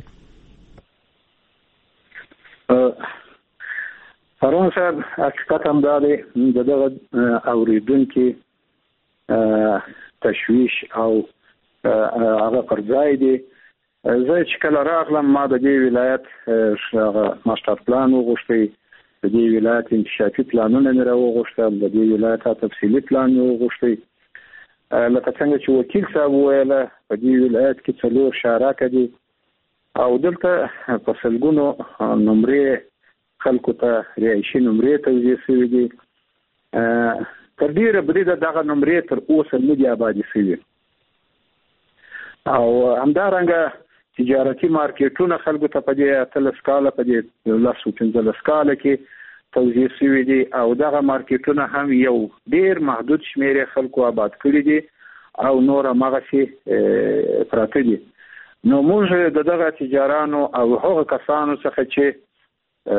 فرون صاحب حقیقت هم داده دغه اوریدونکو تشویش او هغه پرځای دي زه چې کله راغلم ما د دې ولایت ماستر پلان وغوښتي د دې ولایت انکشافي پلانونه مې راوغوښتل د دې ولایت تفصیلي پلان مې وغوښتي لکه څنګه چې وکیل صاحب ویل په دې ولایت کې څلور شهرک دي او دلته په سلګونو نمرې خلکو ته رهایشي نمرې توزیع شوي دي تر ډیره بریده دغه نمرې تر اوسه نه دي آبادي شوي او همدارنګه تجارتي مارکیټونه خلکو ته په دې اتلس کاله په دې 15 کاله کې توزیع شوي دي او دغه مارکیټونه هم یو ډیر محدود شمېر خلکو آباد کړي دي او نور هغه پراته دي نو موږ دغه تجارانو او هغه کسانو څخه چې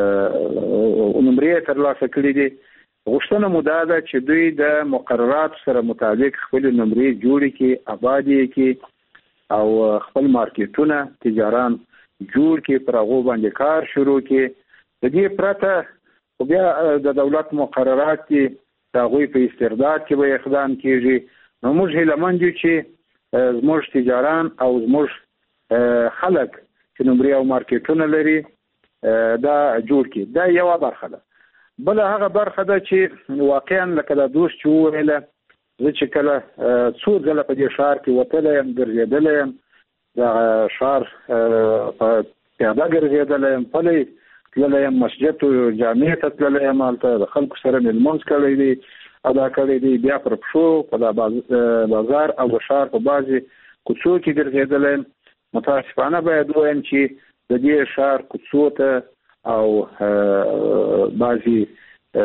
نمرې ترلاسه کړي دي غوښتنه مو دا ده چې دوی د مقررات سره مطابق خپل نمرې جوړې کړي آبادي کړي او خپل مارکیټونه تجاران جوړ کې پر هغه باندې کار شروع کې د دې پرته خو بیا د دولت مقررات کې د هغوی په استرداد کې به اقدام کېږي نو موږ هیلهمند یو چې زموږ تجاران او زموږ خلک چې نمرې او مارکیټونه لري دا جوړ کې دا یو برخه ده بل هغه برخه ده چې واقعا لکه د دوست چې وویله زه چې کله څو ځله په دې ښار کې وتلی یم ګرځېدلی یم د ښار په پیاده ګرځېدلی یم پلی تللی یم مسجد جامع ته تللی یم هلته د خلکو سره مې لمونځ کړی دی ادا کړی دی بیا پر پښو په بازار او د ښار په بعضې کوڅو کې ګرځېدلی یم متاسفانه باید ووایم چې د دې ښار کوڅو ته او بعضې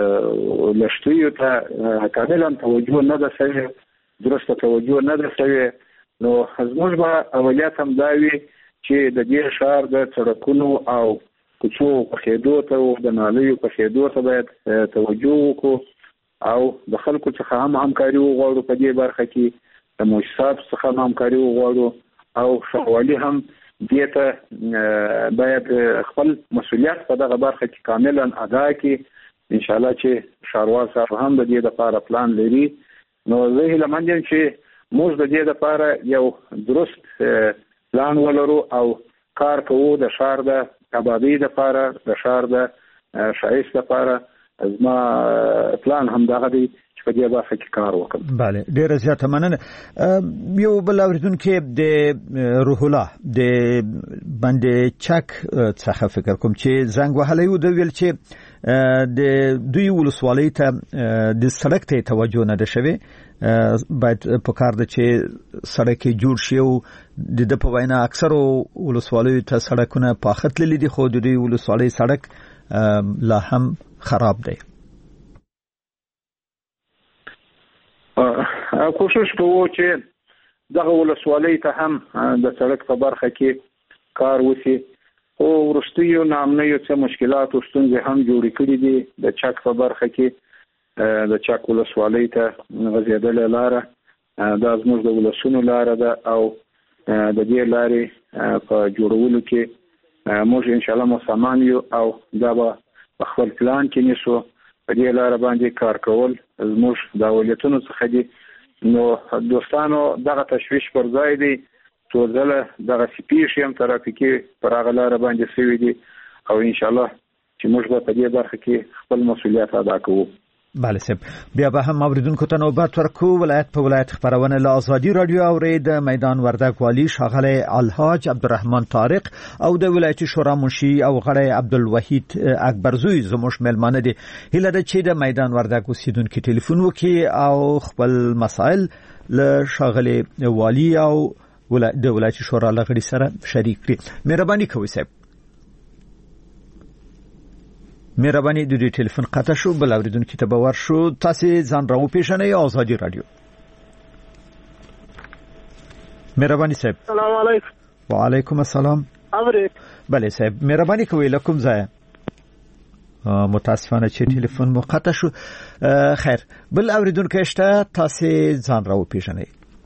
لشتیو ته کاملا توجه نه ده شوې درسته توجه نه ده شوې نو زموږ به اولویت هم دا وي چې د دې ښار د سړکونو او کوڅو پخېدو ته او د نالیو پخېدو ته باید توجه وکړو او د خلکو څخه هم همکاري وغواړو په دې برخه کې د مؤسساتو څخه هم همکاري وغواړو او ښاروالي هم دې ته باید خپل مسؤلیت په دغه برخه کې کاملا ادا کړي ان شاء الله چې ښاروال صاحب هم د دې لپاره پلان لري نو زه هیلهمند یم چې موږ د دې لپاره یو درست پلان ولرو او کار کوو د ښار د آبادۍ لپاره د ښار د ښایست لپاره زما پلان هم دغه دی چې په دې برخه کې کار وکړم بله ډیره زیاته مننه یو بل اوریدونکو د روح الله د باندې چک څخه فکر کوم چې زنګ وهلی و د ویل چې د دوی ولسوالۍ ته د سړک ته توجه نه ده شوې باید په کار ده چې سړک جوړ شي او د په وینا اکثرو ولسوالیو ته سړکونه پاخه تللي دي خو د دوی ولسوالۍ سړک لا هم خراب دی کوشش کوو چې دغه ولسوالۍ ته هم د سړک په برخه کې کار وشي او ورستیو نامنیو څه مشکلات او ستونزې هم جوړې کړې دي د چک په برخه کې د چک ولسوالۍ ته غځېدلې لاره دا زموږ د ولسونو لاره ده او د دې لارې په جوړولو کې موږ ان شاء الله مسلمان یو او دا به خپل پلان کې نیسو په دې لاره باندې کار کول زموږ د اولویتونو څخه دي نو دوستانو دغه تشویش پر ځای دی ټول دغه سپیش هم ترافیکي پر هغه لار باندې سوي دي او ان شاء الله چې موږ به په دې برخه کې خپل مسؤلیت ادا کوو. بله صاحب بیا به هم اوریدونکو ته نوبت ورکو. ولایت په ولایت خبرونه له ازادي رادیو اورید. میدان وردګ والی ښاغلی الحاج عبدالرحمن طارق او د ولایتي شورا منشي او غړی عبدالوحید اکبرزوی زموږ مېلمانه دي. هیله ده چې د میدان وردګ اوسیدونکو ټلیفون وکړي او خپل مسائل له ښاغلی والی او د ولایتي شورا له غړي سره شریک کړي. مهرباني کوئ صاحب. مهرباني د دې ټلیفون قطع شو. بل اوریدونکو ته باور شو. تاسو ځان راو پیژنئ. ازادي رادیو. مهرباني صاحب. السلام علیکم. وعلیکم السلام. امره. بله صاحب مهرباني کوئ لکم ځای. متاسفانه چې ټلیفون مو قطع شو. خیر بل اوریدونکو شته تاسو ځان راو پیژنئ.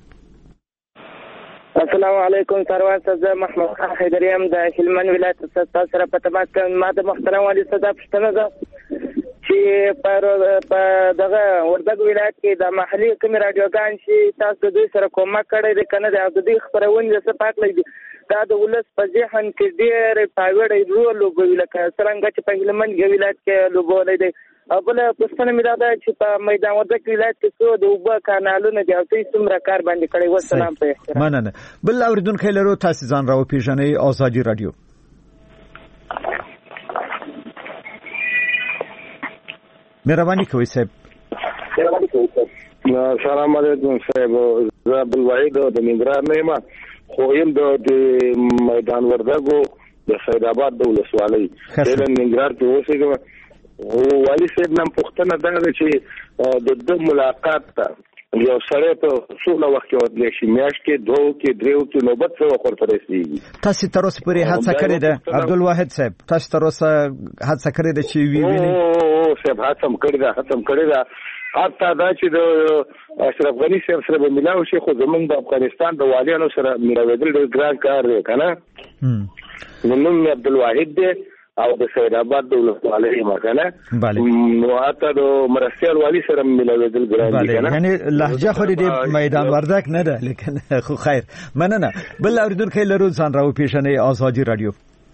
السلام علیکم سروان صاحب. محمد خان حیدریم د هلمند ولایت څخه سره په تماس کې ما د محترم والي صاحب پوښتنه ده چې په دغه وردګ ولایت کې د محلي کوم رادیوګان چې تاسو د دوی سره کومک کړی دی کنه د دوی خبرونه څه پات لګي دا د ولس په ذهن کې ډېر پاوړی رول لوبوي لکه څنګه چې په هلمند ولایت کې لوبولای دی. بل پوښتنه مې ده چې په میدان وردګ ولایت کې څو د اوبه کانالونه دي او تاسو څومره کار باندې کړی و. سلام په احترام. مننه. بل اوریدونکو لرو تاسو ځان راو پیژنئ. ازادي رادیو. مهرباني کوئ صاحب. سلام علیکم صاحب. زه عبدالوحید د ننګرهار نه یم خو یم د میدان وردګو د سید آباد د ولسوالۍ د ننګرهار کې اوسېږم. والي صاحب نن پوښتنه ده چې د ملاقات ته یو سړی په څومره وخت کې ورتلی شي؟ میاشت کې 2 کې 3 کې نوبت څه وخت ورته رسېږي؟ تاسو تر اوسه پورې هڅه کړې ده عبدالواحد صاحب؟ تاسو تر اوسه هڅه کړې ده چې وینئ؟ صاحب هڅه کړې ده حتی دا چې د اشرف غني صاحب سره به ملاو شي خو زمونږ د افغانستان د والیانو سره ملاوېدل ډېر ګران کار دی که نه؟ نوم مې عبدالواحد دی او د سید آباد د ولسوالۍ یم که نه؟ نو حتی د مرستیال والي سره ملاوېدل ګران دي که نه؟ یعنې لهجه خو د میدان وردګ نه ده لیکن خو خیر مننه. بل اوریدونکی لرو ځان راو پیژنئ. ازادي رادیو.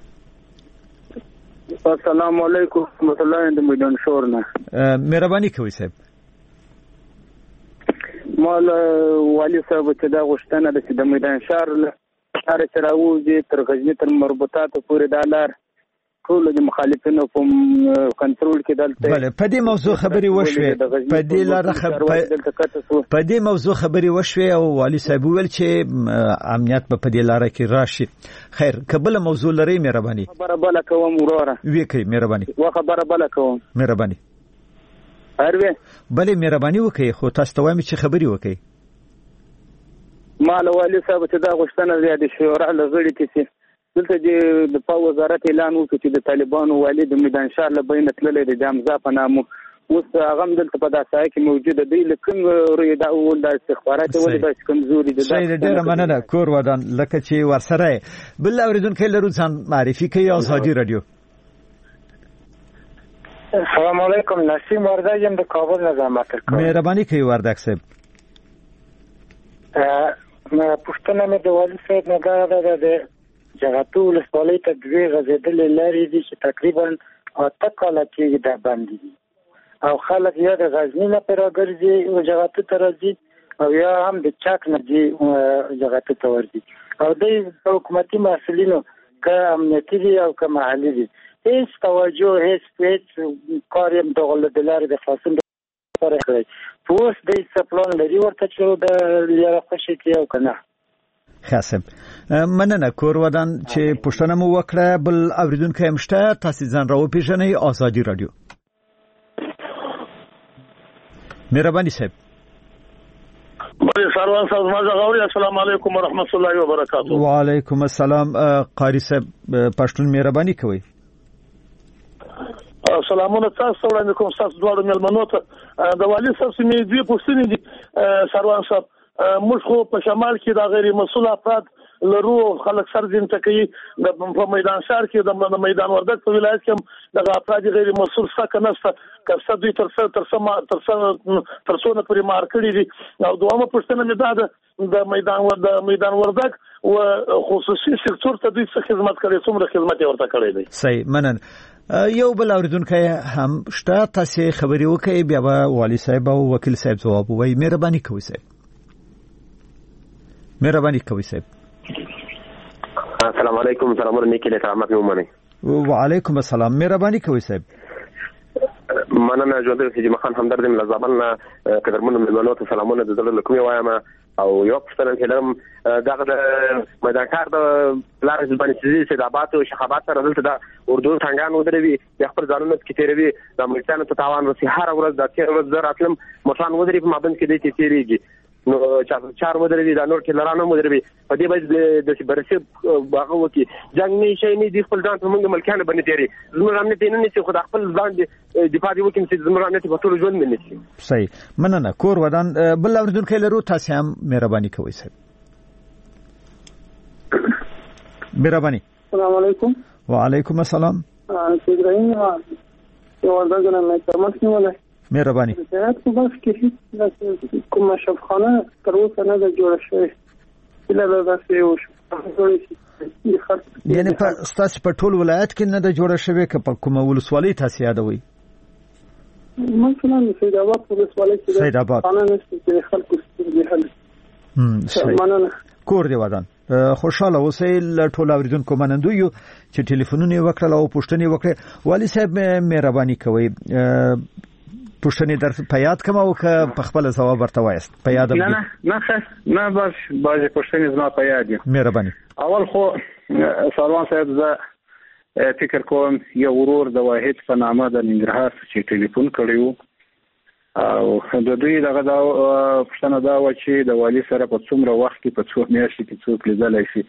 السلام علیکم ورحمۃ اللہ د میدان شور نه. مهرباني کوئ صاحب. مال والي صاحب چې دا غوښتنه ده چې د میدان شهر له هر چې راوځي تر غزني تر مربوطاتو پورې دا لار ټول د مخالفینو په کنټرول کې دلته. بله په دې موضوع خبرې وشوې. په دې موضوع خبرې وشوې او والي صاحب وویل چې امنیت به په دې لاره کې راشي. خیر که بله موضوع لرئ مهرباني. خبره بله کوم وروره. وکړئ مهرباني. خبره بله کوم مهرباني. بله مهرباني وکړئ خو تاسو ته وایم چې خبرې وکړئ. ما له والي صاحب چې دا غوښتنه ده د شورا له غړي کې دلته د پاو وزارت اعلان وکړ چې د طالبانو والي د میدان شهر له بین تللی دی د حمزه په نامه. اوس هغه هم دلته په داسې ځای کې موجوده دی لکن روی دا اول د استخبارات ولې داسې کمزوري دي. ډېره مننه کور ودان لکه چې ورسره. بل اوریدونکی لرو ځان معرفي کوي. ازادي رادیو. السلام علیکم. نسیم وردګ یم د کابل نه زحمت کوم. مهرباني کوي وردګ صاحب. پوښتنه مې د والي صاحب نه ده د جغتو ولسوالۍ ته 2 غځېدلې لارې دي چې تقریبا 8 کاله کېږي دا بندې دي او خلک یا د غزني نه پرې راګرځي جغتو ته راځي او یا هم د چک نه دي جغتو ته ورځي او دوی په حکومتي مسؤلینو که امنیتي دي او که محلي دي هیڅ توجه هیڅ کار یې دغه د لارې د خلاصون لپاره کړی. اوس دوی څه پلان لري ورته چې د لاره خوشي کړي او که نه؟ خاصم مننه کور ودان چې پښتنه مو وکړه. بل اوریدونکو هم شته تاسو ځان راو پیژنئ. ازادي رادیو. مهرباني صاحب. بله سروان صاحب ما زغوري. السلام علیکم ورحمت الله وبرکاته. وعلیکم السلام. قاری صاحب پښتون مهرباني کوئ. سلامونه تاسو وړاندې کوم تاسو دواړو مېلمنو ته. د والي صاحب سمې 2 پوښتنې دي سروان صاحب. موږ خو په شمال کې د غیر مسؤل افراد لرو خلک سر زین تکي په میدان شهر کې د میدان وردګ په ولایت کې د افراد غیر مسؤل څخه نشته کسه دوی تر څونه پرې مار کړی دي او دوامه پښتنه مې ده د میدان وردګ او خصوصي سکتور ته دوی څه خدمت کوي څومره خدمت ورته کړی دی. صحیح منن. یو بل اوریدونکو هم شته تاسو خبري وکړئ بیا به والي صاحب او وکیل صاحب جواب وایي. مهرباني کوئ صاحب. السلام علیکم. سلامونه نیکی له رحمت مومنه. وعلیکم السلام. مهرباني کوئ صاحب. مننه ژوند سید مخان همدرد ملزبان قدرمن ملمنو ته سلامونه د دل کومي وایم او یو پښتنه کلم دغه د میدان کار د لار ځبانې سید آباد او شخابات سره دلته د اردو څنګه ودروي د خپل ځانونو کې تیروي د امریکانو ته تاوان رسي هر ورځ د تیر ورځ راتلم مټان ودري په مابین کې د تیریږي نو چار ودروي د نور کې لرانه ودروي په دې باندې د برسي باغ وکي جنگ نه شي نه د خپل ځان ته موږ ملکانه باندې تیری زموږ امنیت نه نشي خو د خپل ځان دفاع دی وکړي چې زموږ امنیت په ټول ژوند نه نشي. صحیح مننه. کور ودان بل اوریدونکو لرو تاسو هم مهرباني کوئ صاحب. مهرباني. السلام علیکم. وعلیکم السلام. ابراهیم یو ورځ نه تماس نیولای. مهرباني. زه په بس کې کوم شفخانه تر اوسه نه د جوړ شوی اله دا څه یو یعنی په ستاسو په ټول ولایت کې نه د جوړ شوی که په کومه ولسوالۍ تاسو یادوي؟ مثلا سید آباد ولسوالۍ کې سید آباد قانون است خلکو سترګې حل کور دی ودان. خوشاله اوسئ. ټول اوریدونکو منندوی یو چې ټلیفونونه وکړل او پوښتنې وکړي. والي صاحب مهرباني کوئ پوښتنې در په یاد کوم او که په خپل جواب ورته وایست په یاد نه بس باز پوښتنې زما په یاد دي. مهرباني. اول خو سروان صاحب زه فکر کوم یو ورور د واحد په نامه د ننګرهار چې ټلیفون کړیو او د دوی دغه دا پښتنه دا و چې د والي سره په څومره وخت کې په څو میاشتې کې څوک لیدلی شي.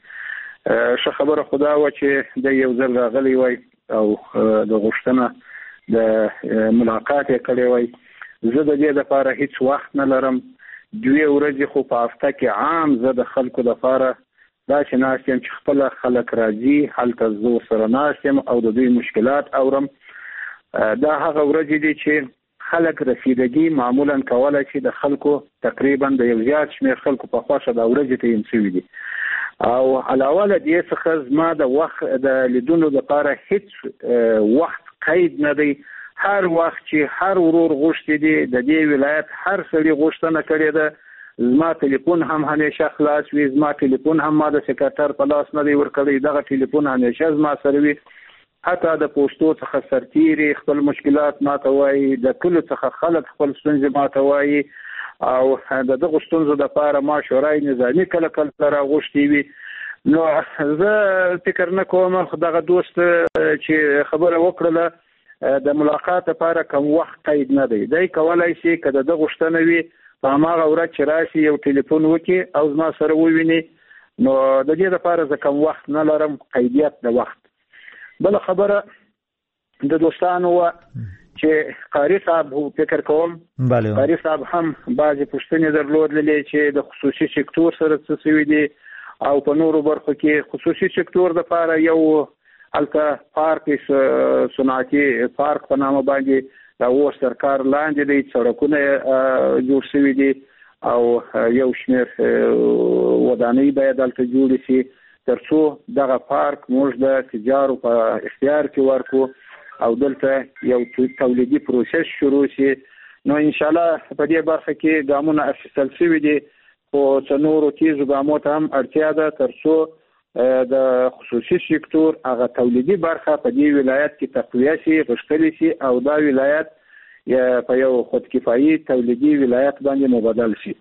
ښه خبره خدا و چې د یو ځل راغلی وای او د غوښتنه د ملاقات یې کړی وای. زه د دې لپاره هیڅ وخت نه لرم. 2 ورځې خو په هفته کې عام زه د خلکو لپاره دا چې ناست یم چې خپل خلک راځي هلته زه سره ناست یم او د دوی مشکلات اورم. دا هغه ورځې دي چې خلک رسیدګي معمولا کولای شي د خلکو تقریبا د یو زیات شمېر خلکو په خوښه د ورځې ته یې دي او علاوه له دې څخه زما د وخت د لیدونو لپاره هیڅ وخت قید نه دی. هر وخت چې هر ورور غوښتي دي د دې ولایت هر سړي غوښتنه کړې ده زما ټلیفون هم همیشه خلاص وي. زما ټلیفون هم ما د سکرټر په لاس نه دی ورکړی. دغه ټلیفون همیشه زما سره وي. حتی د پوسټو څخه سرتیري خپل مشکلات ماته وایي د کلو څخه خلک خپل ستونزې ماته وایي او د دغه ستونزو لپاره ما شورای نظامي کله کله راغوښتي وي. نو زه فکر نه کوم دغه دوست چې خبره وکړله د ملاقات لپاره کوم وخت قید نه دی. دی کولای شي که د غوښتنه وي په هماغه ورځ چې راشي یو ټلیفون وکړي او زما سره وویني. نو د دې لپاره زه کوم وخت نه لرم قیدیت د وخت. بل خبره د دوستانو چې قاری صاحب فکر کوم قاری صاحب هم بعضې پوښتنې درلودلې چې د خصوصي سکتور سره څه شوي دي او په نورو برخو کې خصوصي سکتور لپاره یو هلته پارک صنعتي پارک په نامه باندې د اوس سرکار لاندې دی سړکونه جوړ شوي دي او یو شمېر ودانۍ باید هلته جوړې شي تر څو دغه پارک موږ د تجارو په اختیار کې ورکړو او دلته یو تولیدي پروسس شروع شي. نو انشاءالله په دې برخه کې ګامونه اخیستل شوي دي خو څه نورو تیزو ګامو ته هم اړتیا ده تر څو د خصوصي سکتور هغه تولیدي برخه په دې ولایت کې تقویه شي غښتلې شي او دا ولایت په یو خودکفایي تولیدي ولایت باندې مبادل شي.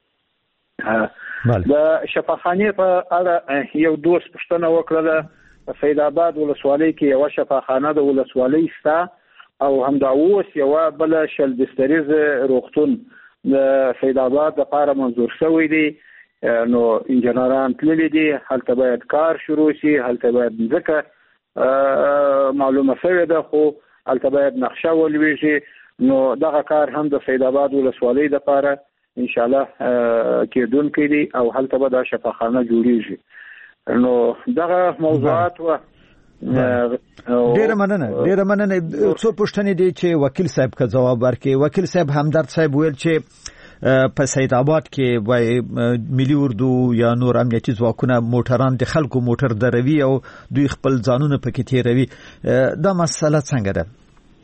د شفاخانې په اړه یو دوست پوښتنه وکړله. په سید آباد ولسوالۍ کې یوه شفاخانه د ولسوالۍ شته او همدا اوس یوه بله شل بستریز روغتون د سید آباد لپاره منظور شوی دی. نو انجنیران تللی دي هلته باید کار شروع شي هلته باید ځکه معلومه شوې ده خو هلته باید نقشه ولویږي. نو دغه کار هم د سید آباد ولسوالۍ لپاره انشاءالله کېدونکی دی او هلته به دا شفاخانه جوړیږي. نو دغه موضوعات و ډیره مننه څو پوښتنې دي چې وکیل صاحب کا جواب ورکړي. وکیل صاحب همدرد صاحب ویل چې په سید آباد کې وای ملي اردو یا نور امنیتي ځواکونه موټران د خلکو موټر دروي او دوی خپل ځانونه پکې تیروي. دا مسله څنګه ده؟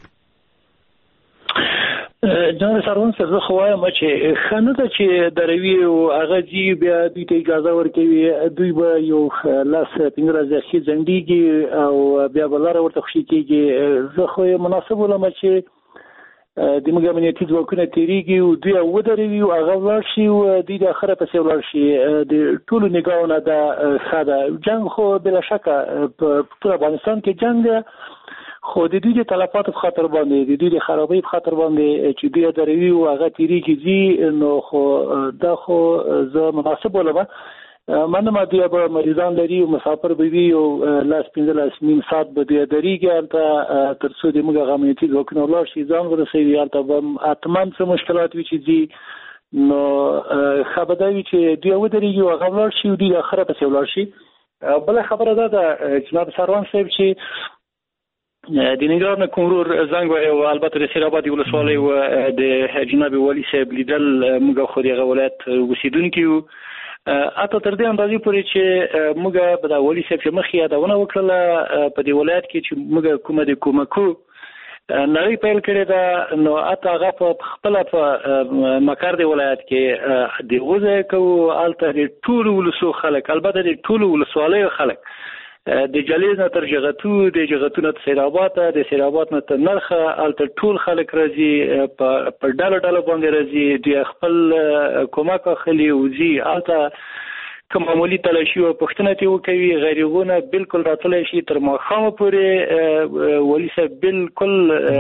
جنرال سروان څه خو وایم چې خنه ته چې دروي او هغه جی بیا دوی ته اجازه ورکوي، دوی به یو لاس پنګره ځخی ځنډيږي او بیا بلاره ورته خوشي کیږي. زه خو مناسب ولم چې د موږ امنیتي ځواکونه تیریږي او دوی ودروي او هغه ولر شي او دوی د اخره پسې ولر شي. د ټولو نگاهونه د خاده جنگ خو بلا شک په ټول افغانستان کې جنگ خو د دوی د تلفات په خاطر باندې د دوی د خرابۍ په خاطر باندې چې دوی دروي او هغه تیریږي نو خو دا خو زه مناسب ولم. منم دوی به مریضان لري او مسافر به وي او لاس 15 نیم ساعت به دوی دریږي البته تر څو د موږ غمنیتي ځواکونه ولر شي ځان ورسوي البته به اتمن څه مشکلات وي چې دي نو خبرداري چې دوی ودرېږي او هغه ولر شي او دوی اخره پسې ولر شي. بل خبره ده جناب سروان صاحب چې د نګران کومرور زنګ او البته د سیراباد ولسوالۍ او د جناب ولی صاحب لیدل موږ خو دغه ولایت اوسیدونکو اته تر دې اندازې پورې چې موږ په د ولی صاحب مخې یادونه وکړه په دې ولایت کې چې موږ کومه د کومکو نړۍ پیل کړې ده نو اته هغه په خپل په مکر د ولایت کې د غوزه کو الته د ټول ولسو خلک البته د ټول ولسوالۍ خلک د جلیز نه تر جغتو د جغتو نه سید آباد د سید آباد نه تر نرخه الته ټول خلک راځي په ډاله باندې راځي د خپل کومک خلی وزي الته کوم معمولی تلاشي او پښتنه ته وکوي غیرغونه بالکل راتللی شي تر ماخامه پورې ولی صاحب بالکل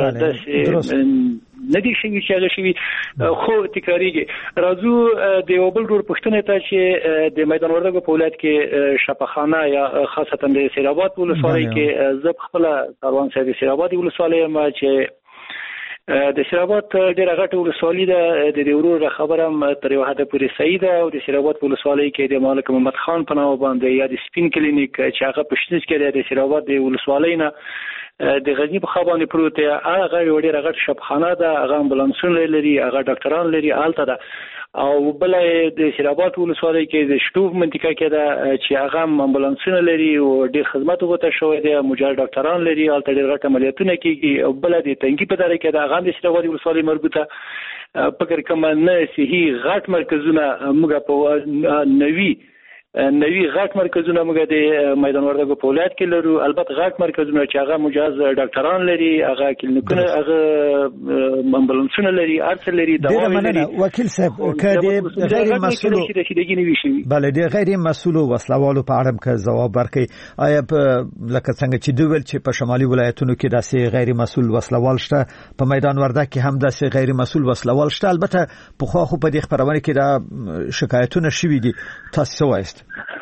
د ندی شي چې هغه شي خو تکراریږي. راځو د یو بل ډول پښتنه ته چې د میدان وردګو په ولایت کې شفاخانه یا خاصتا د سیراباد ولسوالۍ کې زب خپل کاروان صاحب سیراباد ولسوالۍ ما چې د سیراباد ډیره غټه ولسوالۍ ده د ورور خبرم تر یو حد پورې صحیح ده او د سیراباد ولسوالۍ کې د مالک محمد خان په نامه باندې یا د سپین کلینیک چې هغه پښتنځ کې د سیراباد د ولسوالۍ نه د غزنی په خبرونه پروت هغه ډیره غټه شپخانه ده هغه امبولانسونه لري هغه ډاکټران لري آلته ده او بل د سیراباد ولسوالۍ کې د شټوف منطقه کې ده چې هغه امبولانسونه لري او ډیر خدمات وته شوی دی مجال ډاکټران لري آلته ډیر غټه عملیاتونه کیږي او بل د تنګي په دره کې ده هغه د سیراباد ولسوالۍ مربوطه فکر کوم نه صحیح غټ مرکزونه موږ په نوی غټ مرکزونه موږ د میدان وردګو په ولایت کې لرو البته غټ مرکزونه چې هغه مجاز ډاکټران لري هغه کلینیکونه هغه امبولانسونه لري ارسل لري دوا لري. وکیل صاحب کله غیر مسؤل بله د غیر مسؤل وسلوالو په اړه که جواب ورکړي آیا لکه څنګه چې دوی چې په شمالي ولایتونو کې داسې غیر مسؤل وسلوال شته په میدان وردګ کې هم داسې غیر مسؤل وسلوال شته البته په خو په دې خبرونه کې دا شکایتونه شوي دي تاسو وایست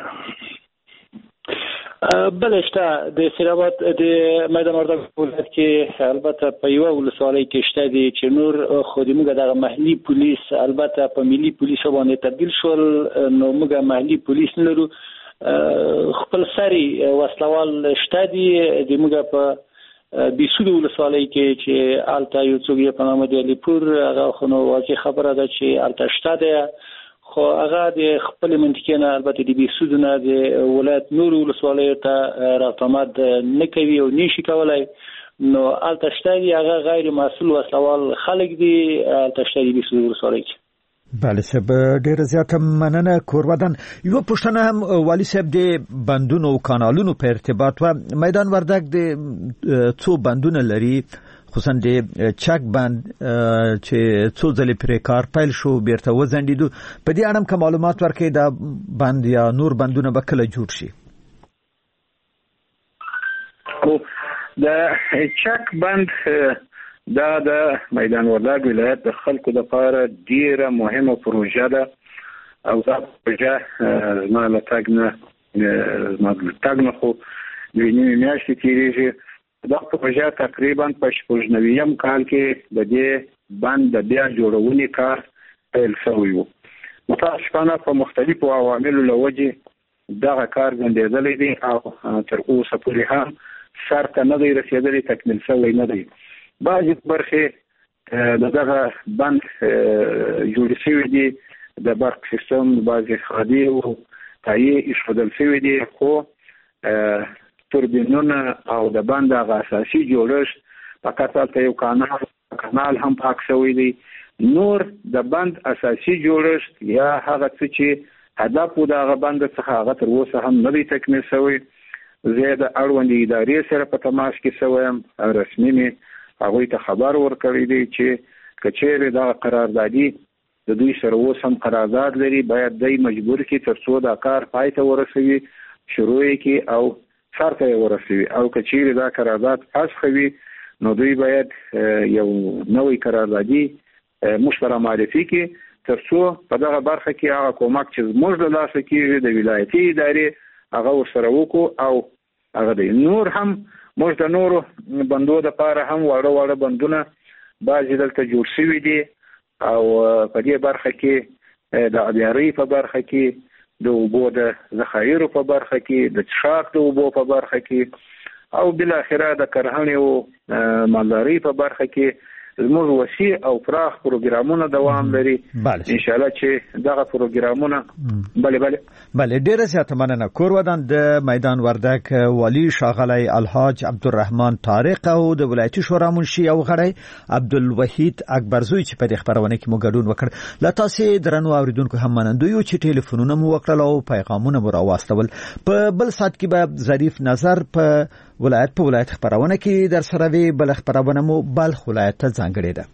بلشته د سیراباد د میدان وردګ ولایت کې البته په یو ولسوالۍ کې شته دي چې نور خو د موږ د محلي پولیس البته په ملي پولیس باندې تبدیل شول نو موږ محلي پولیس لرو خپل سری وسلوال شته دي د موږ په بیسود ولسوالۍ کې چې الته یو څوک په نامه دی علیپور هغه خو نو واقعي خبره ده چې الته شته ده خو هغه د خپل منطقې نه البته د بیسودونه د ولایت نور ولسوالیو ته راټمد نه کوي او نشي کولای نو الته شته هغه غیر مسؤل وسوال خلک دي الته شته د بیسود ولسوالۍ. بله صاحب ډیره زیاته مننه کوروادن. یو پښتنه هم والی صاحب د بندونو او کانالونو په ارتباط و میدان وردګ د څو بندونه لري خصوصا د چک بند چې څو ځلې پرې کار پیل شو بیرته وزنډیدو په دې اړه کوم معلومات ورکړي دا بند یا نور بندونه به کله جوړ شي؟ د چک بند دا د میدان وردګ ولایت د خلکو لپاره ډیره مهمه پروژه ده او دا پروژه زما له تګ نه خو د نیمې میاشتې تیریږي. دا پروژه تقریبا په 90م کال کې د دې بند د بیا جوړونې کار پیل شوی و. متاسفانه په مختلفو عواملو له وجې دغه کار ګندېدلی دی او تر اوسه پورې هم سر ته نه دی رسېدلی، تکمیل شوی نه دی. بعضې برخې دغه بند جوړې شوي دي، د برق سیستم بعضې خادي او تایې ایښودل شوي دي، خو توربینونه او د بند هغه اساسي جوړښت فقط هلته یو کانال هم پاک شوی دی. نور د بند اساسي جوړښت یا هغه څه چې هدف و د هغه بند څخه هغه تر اوسه هم نه دی تکمیل شوی. زه د اړوندې ادارې سره په تماس کې شوی یم، رسمي مې هغوی ته خبر ورکړی دی چې که چیرې دغه قراردادي د دوی سره اوس هم قرارداد لري، باید دی مجبور کړي تر څو دا کار پای ته ورسوي، شروع یې کړي او سر ته یې ورسوي. او که چیرې دا قرارداد فسخه وي نو دوی باید یو نوی قراردادي موږ سره معرفي کړي تر څو په دغه برخه کې هغه کومک چې زموږ له لاسه کېږي د ولایتي ادارې هغه ورسره وکړو. او هغه دی نور هم موږ د نورو بندو دپاره هم واړه بندونه بعضې دلته جوړ شوي دي او په دې برخه کې د آبیارۍ په برخه کې، د اوبو د ذخایرو په برخه کې، د څښاک د اوبو په برخه کې او بالاخره د کرهڼې او مالدارۍ په برخه کې زموږ وسیع او پراخ پروګرامونه دوام لري. ان شاء الله چې دغه پروګرامونه بله ډیره زیاته مننه. کور ودان د میدان وردک والی ښاغلی الحاج عبدالرحمن طارق او د ولایتي شورا منشي او غړی عبدالوحید اکبرزوی چې په دې خبرونه کې مو ګډون وکړ. له تاسې درنو اوریدونکو هم منندوی یو چې ټلیفونونه مو وکړل او پیغامونه مو راواستول. په بل ساعت کې به ظریف نظر په ولایت خبرونه کې در سره وی. بل خبرونه مو بلخ ولایت ته ځانګړې ده.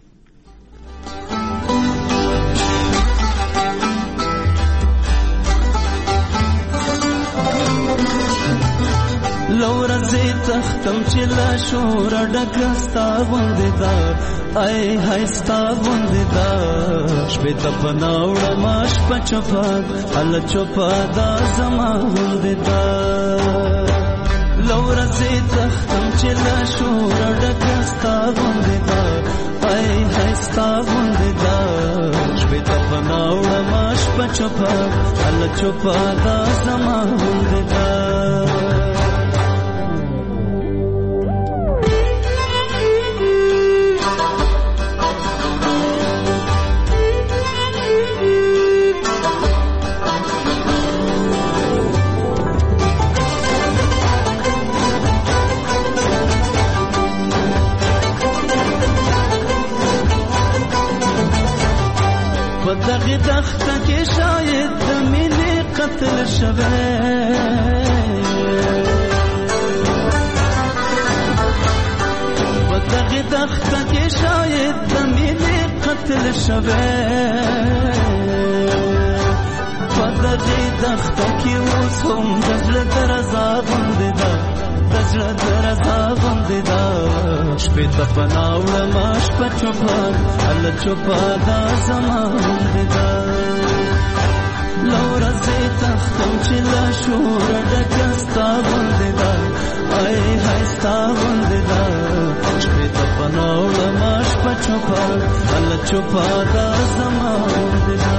لورځې تختم چې لا شور ډکستا غوندې دا ای هستا غوندې دا شپې ته پناوړه ماش پچپا ال چپا دا زما غوندې دا لورځې تختم چې لا شور ډکستا غوندې دا ای هستا غوندې دا شپې ته پناوړه ماش پچپا ال چپا دا زما غوندې دا دغه دخته کې شاید د مینې قتل شوه په دغه دخته کې شاید د مینې قتل شوه په دغه دخته کې اوس هم د زړه درزا غوندې ده د زړه درزا غوندې ده شپې ته پناوړه ماش په چوپان ال چوپا دا زما غوندې ده لورځې تختم چې لا شور ډکه ستا غوندې ده ای های ستا غوندې ده شپې ته پناوړه ماش په چوپان ال چوپا دا زما غوندې ده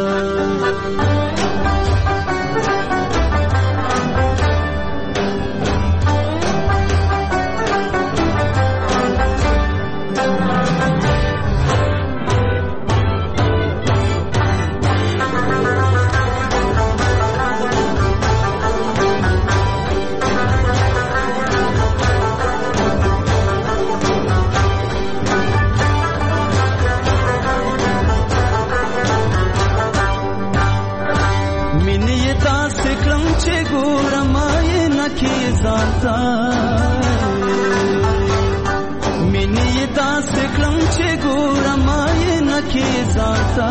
مینې داسې کړم چې ګورم یې نکې ځانته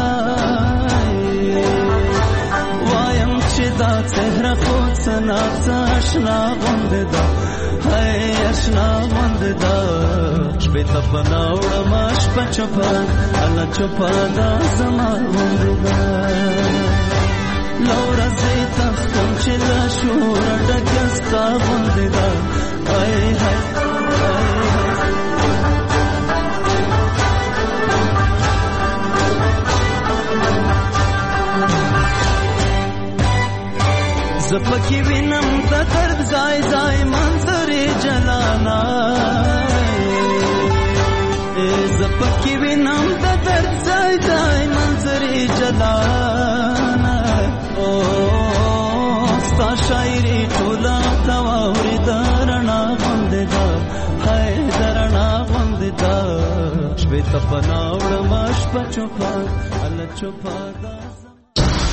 وایم چې دا څهره خو څه ناڅه اشنا غوندې ده هی اشنا غوندې ده شپې ته پناوړه ماش په چوپه الله چوپه دا زما غوندې ده لورځې تختم چې لا شور ډکه ستا غوندې ده ای های زپکی وینم د درد ځای ځای منظرې جلانا زپکی وینم د درد ځای ځای منظرې جلانا او ستا شاعري ټوله تواوري درنا غوندې ده هاي درنا غوندې ده شپې ته پناه وړم شپه چوپه الله چوپه ده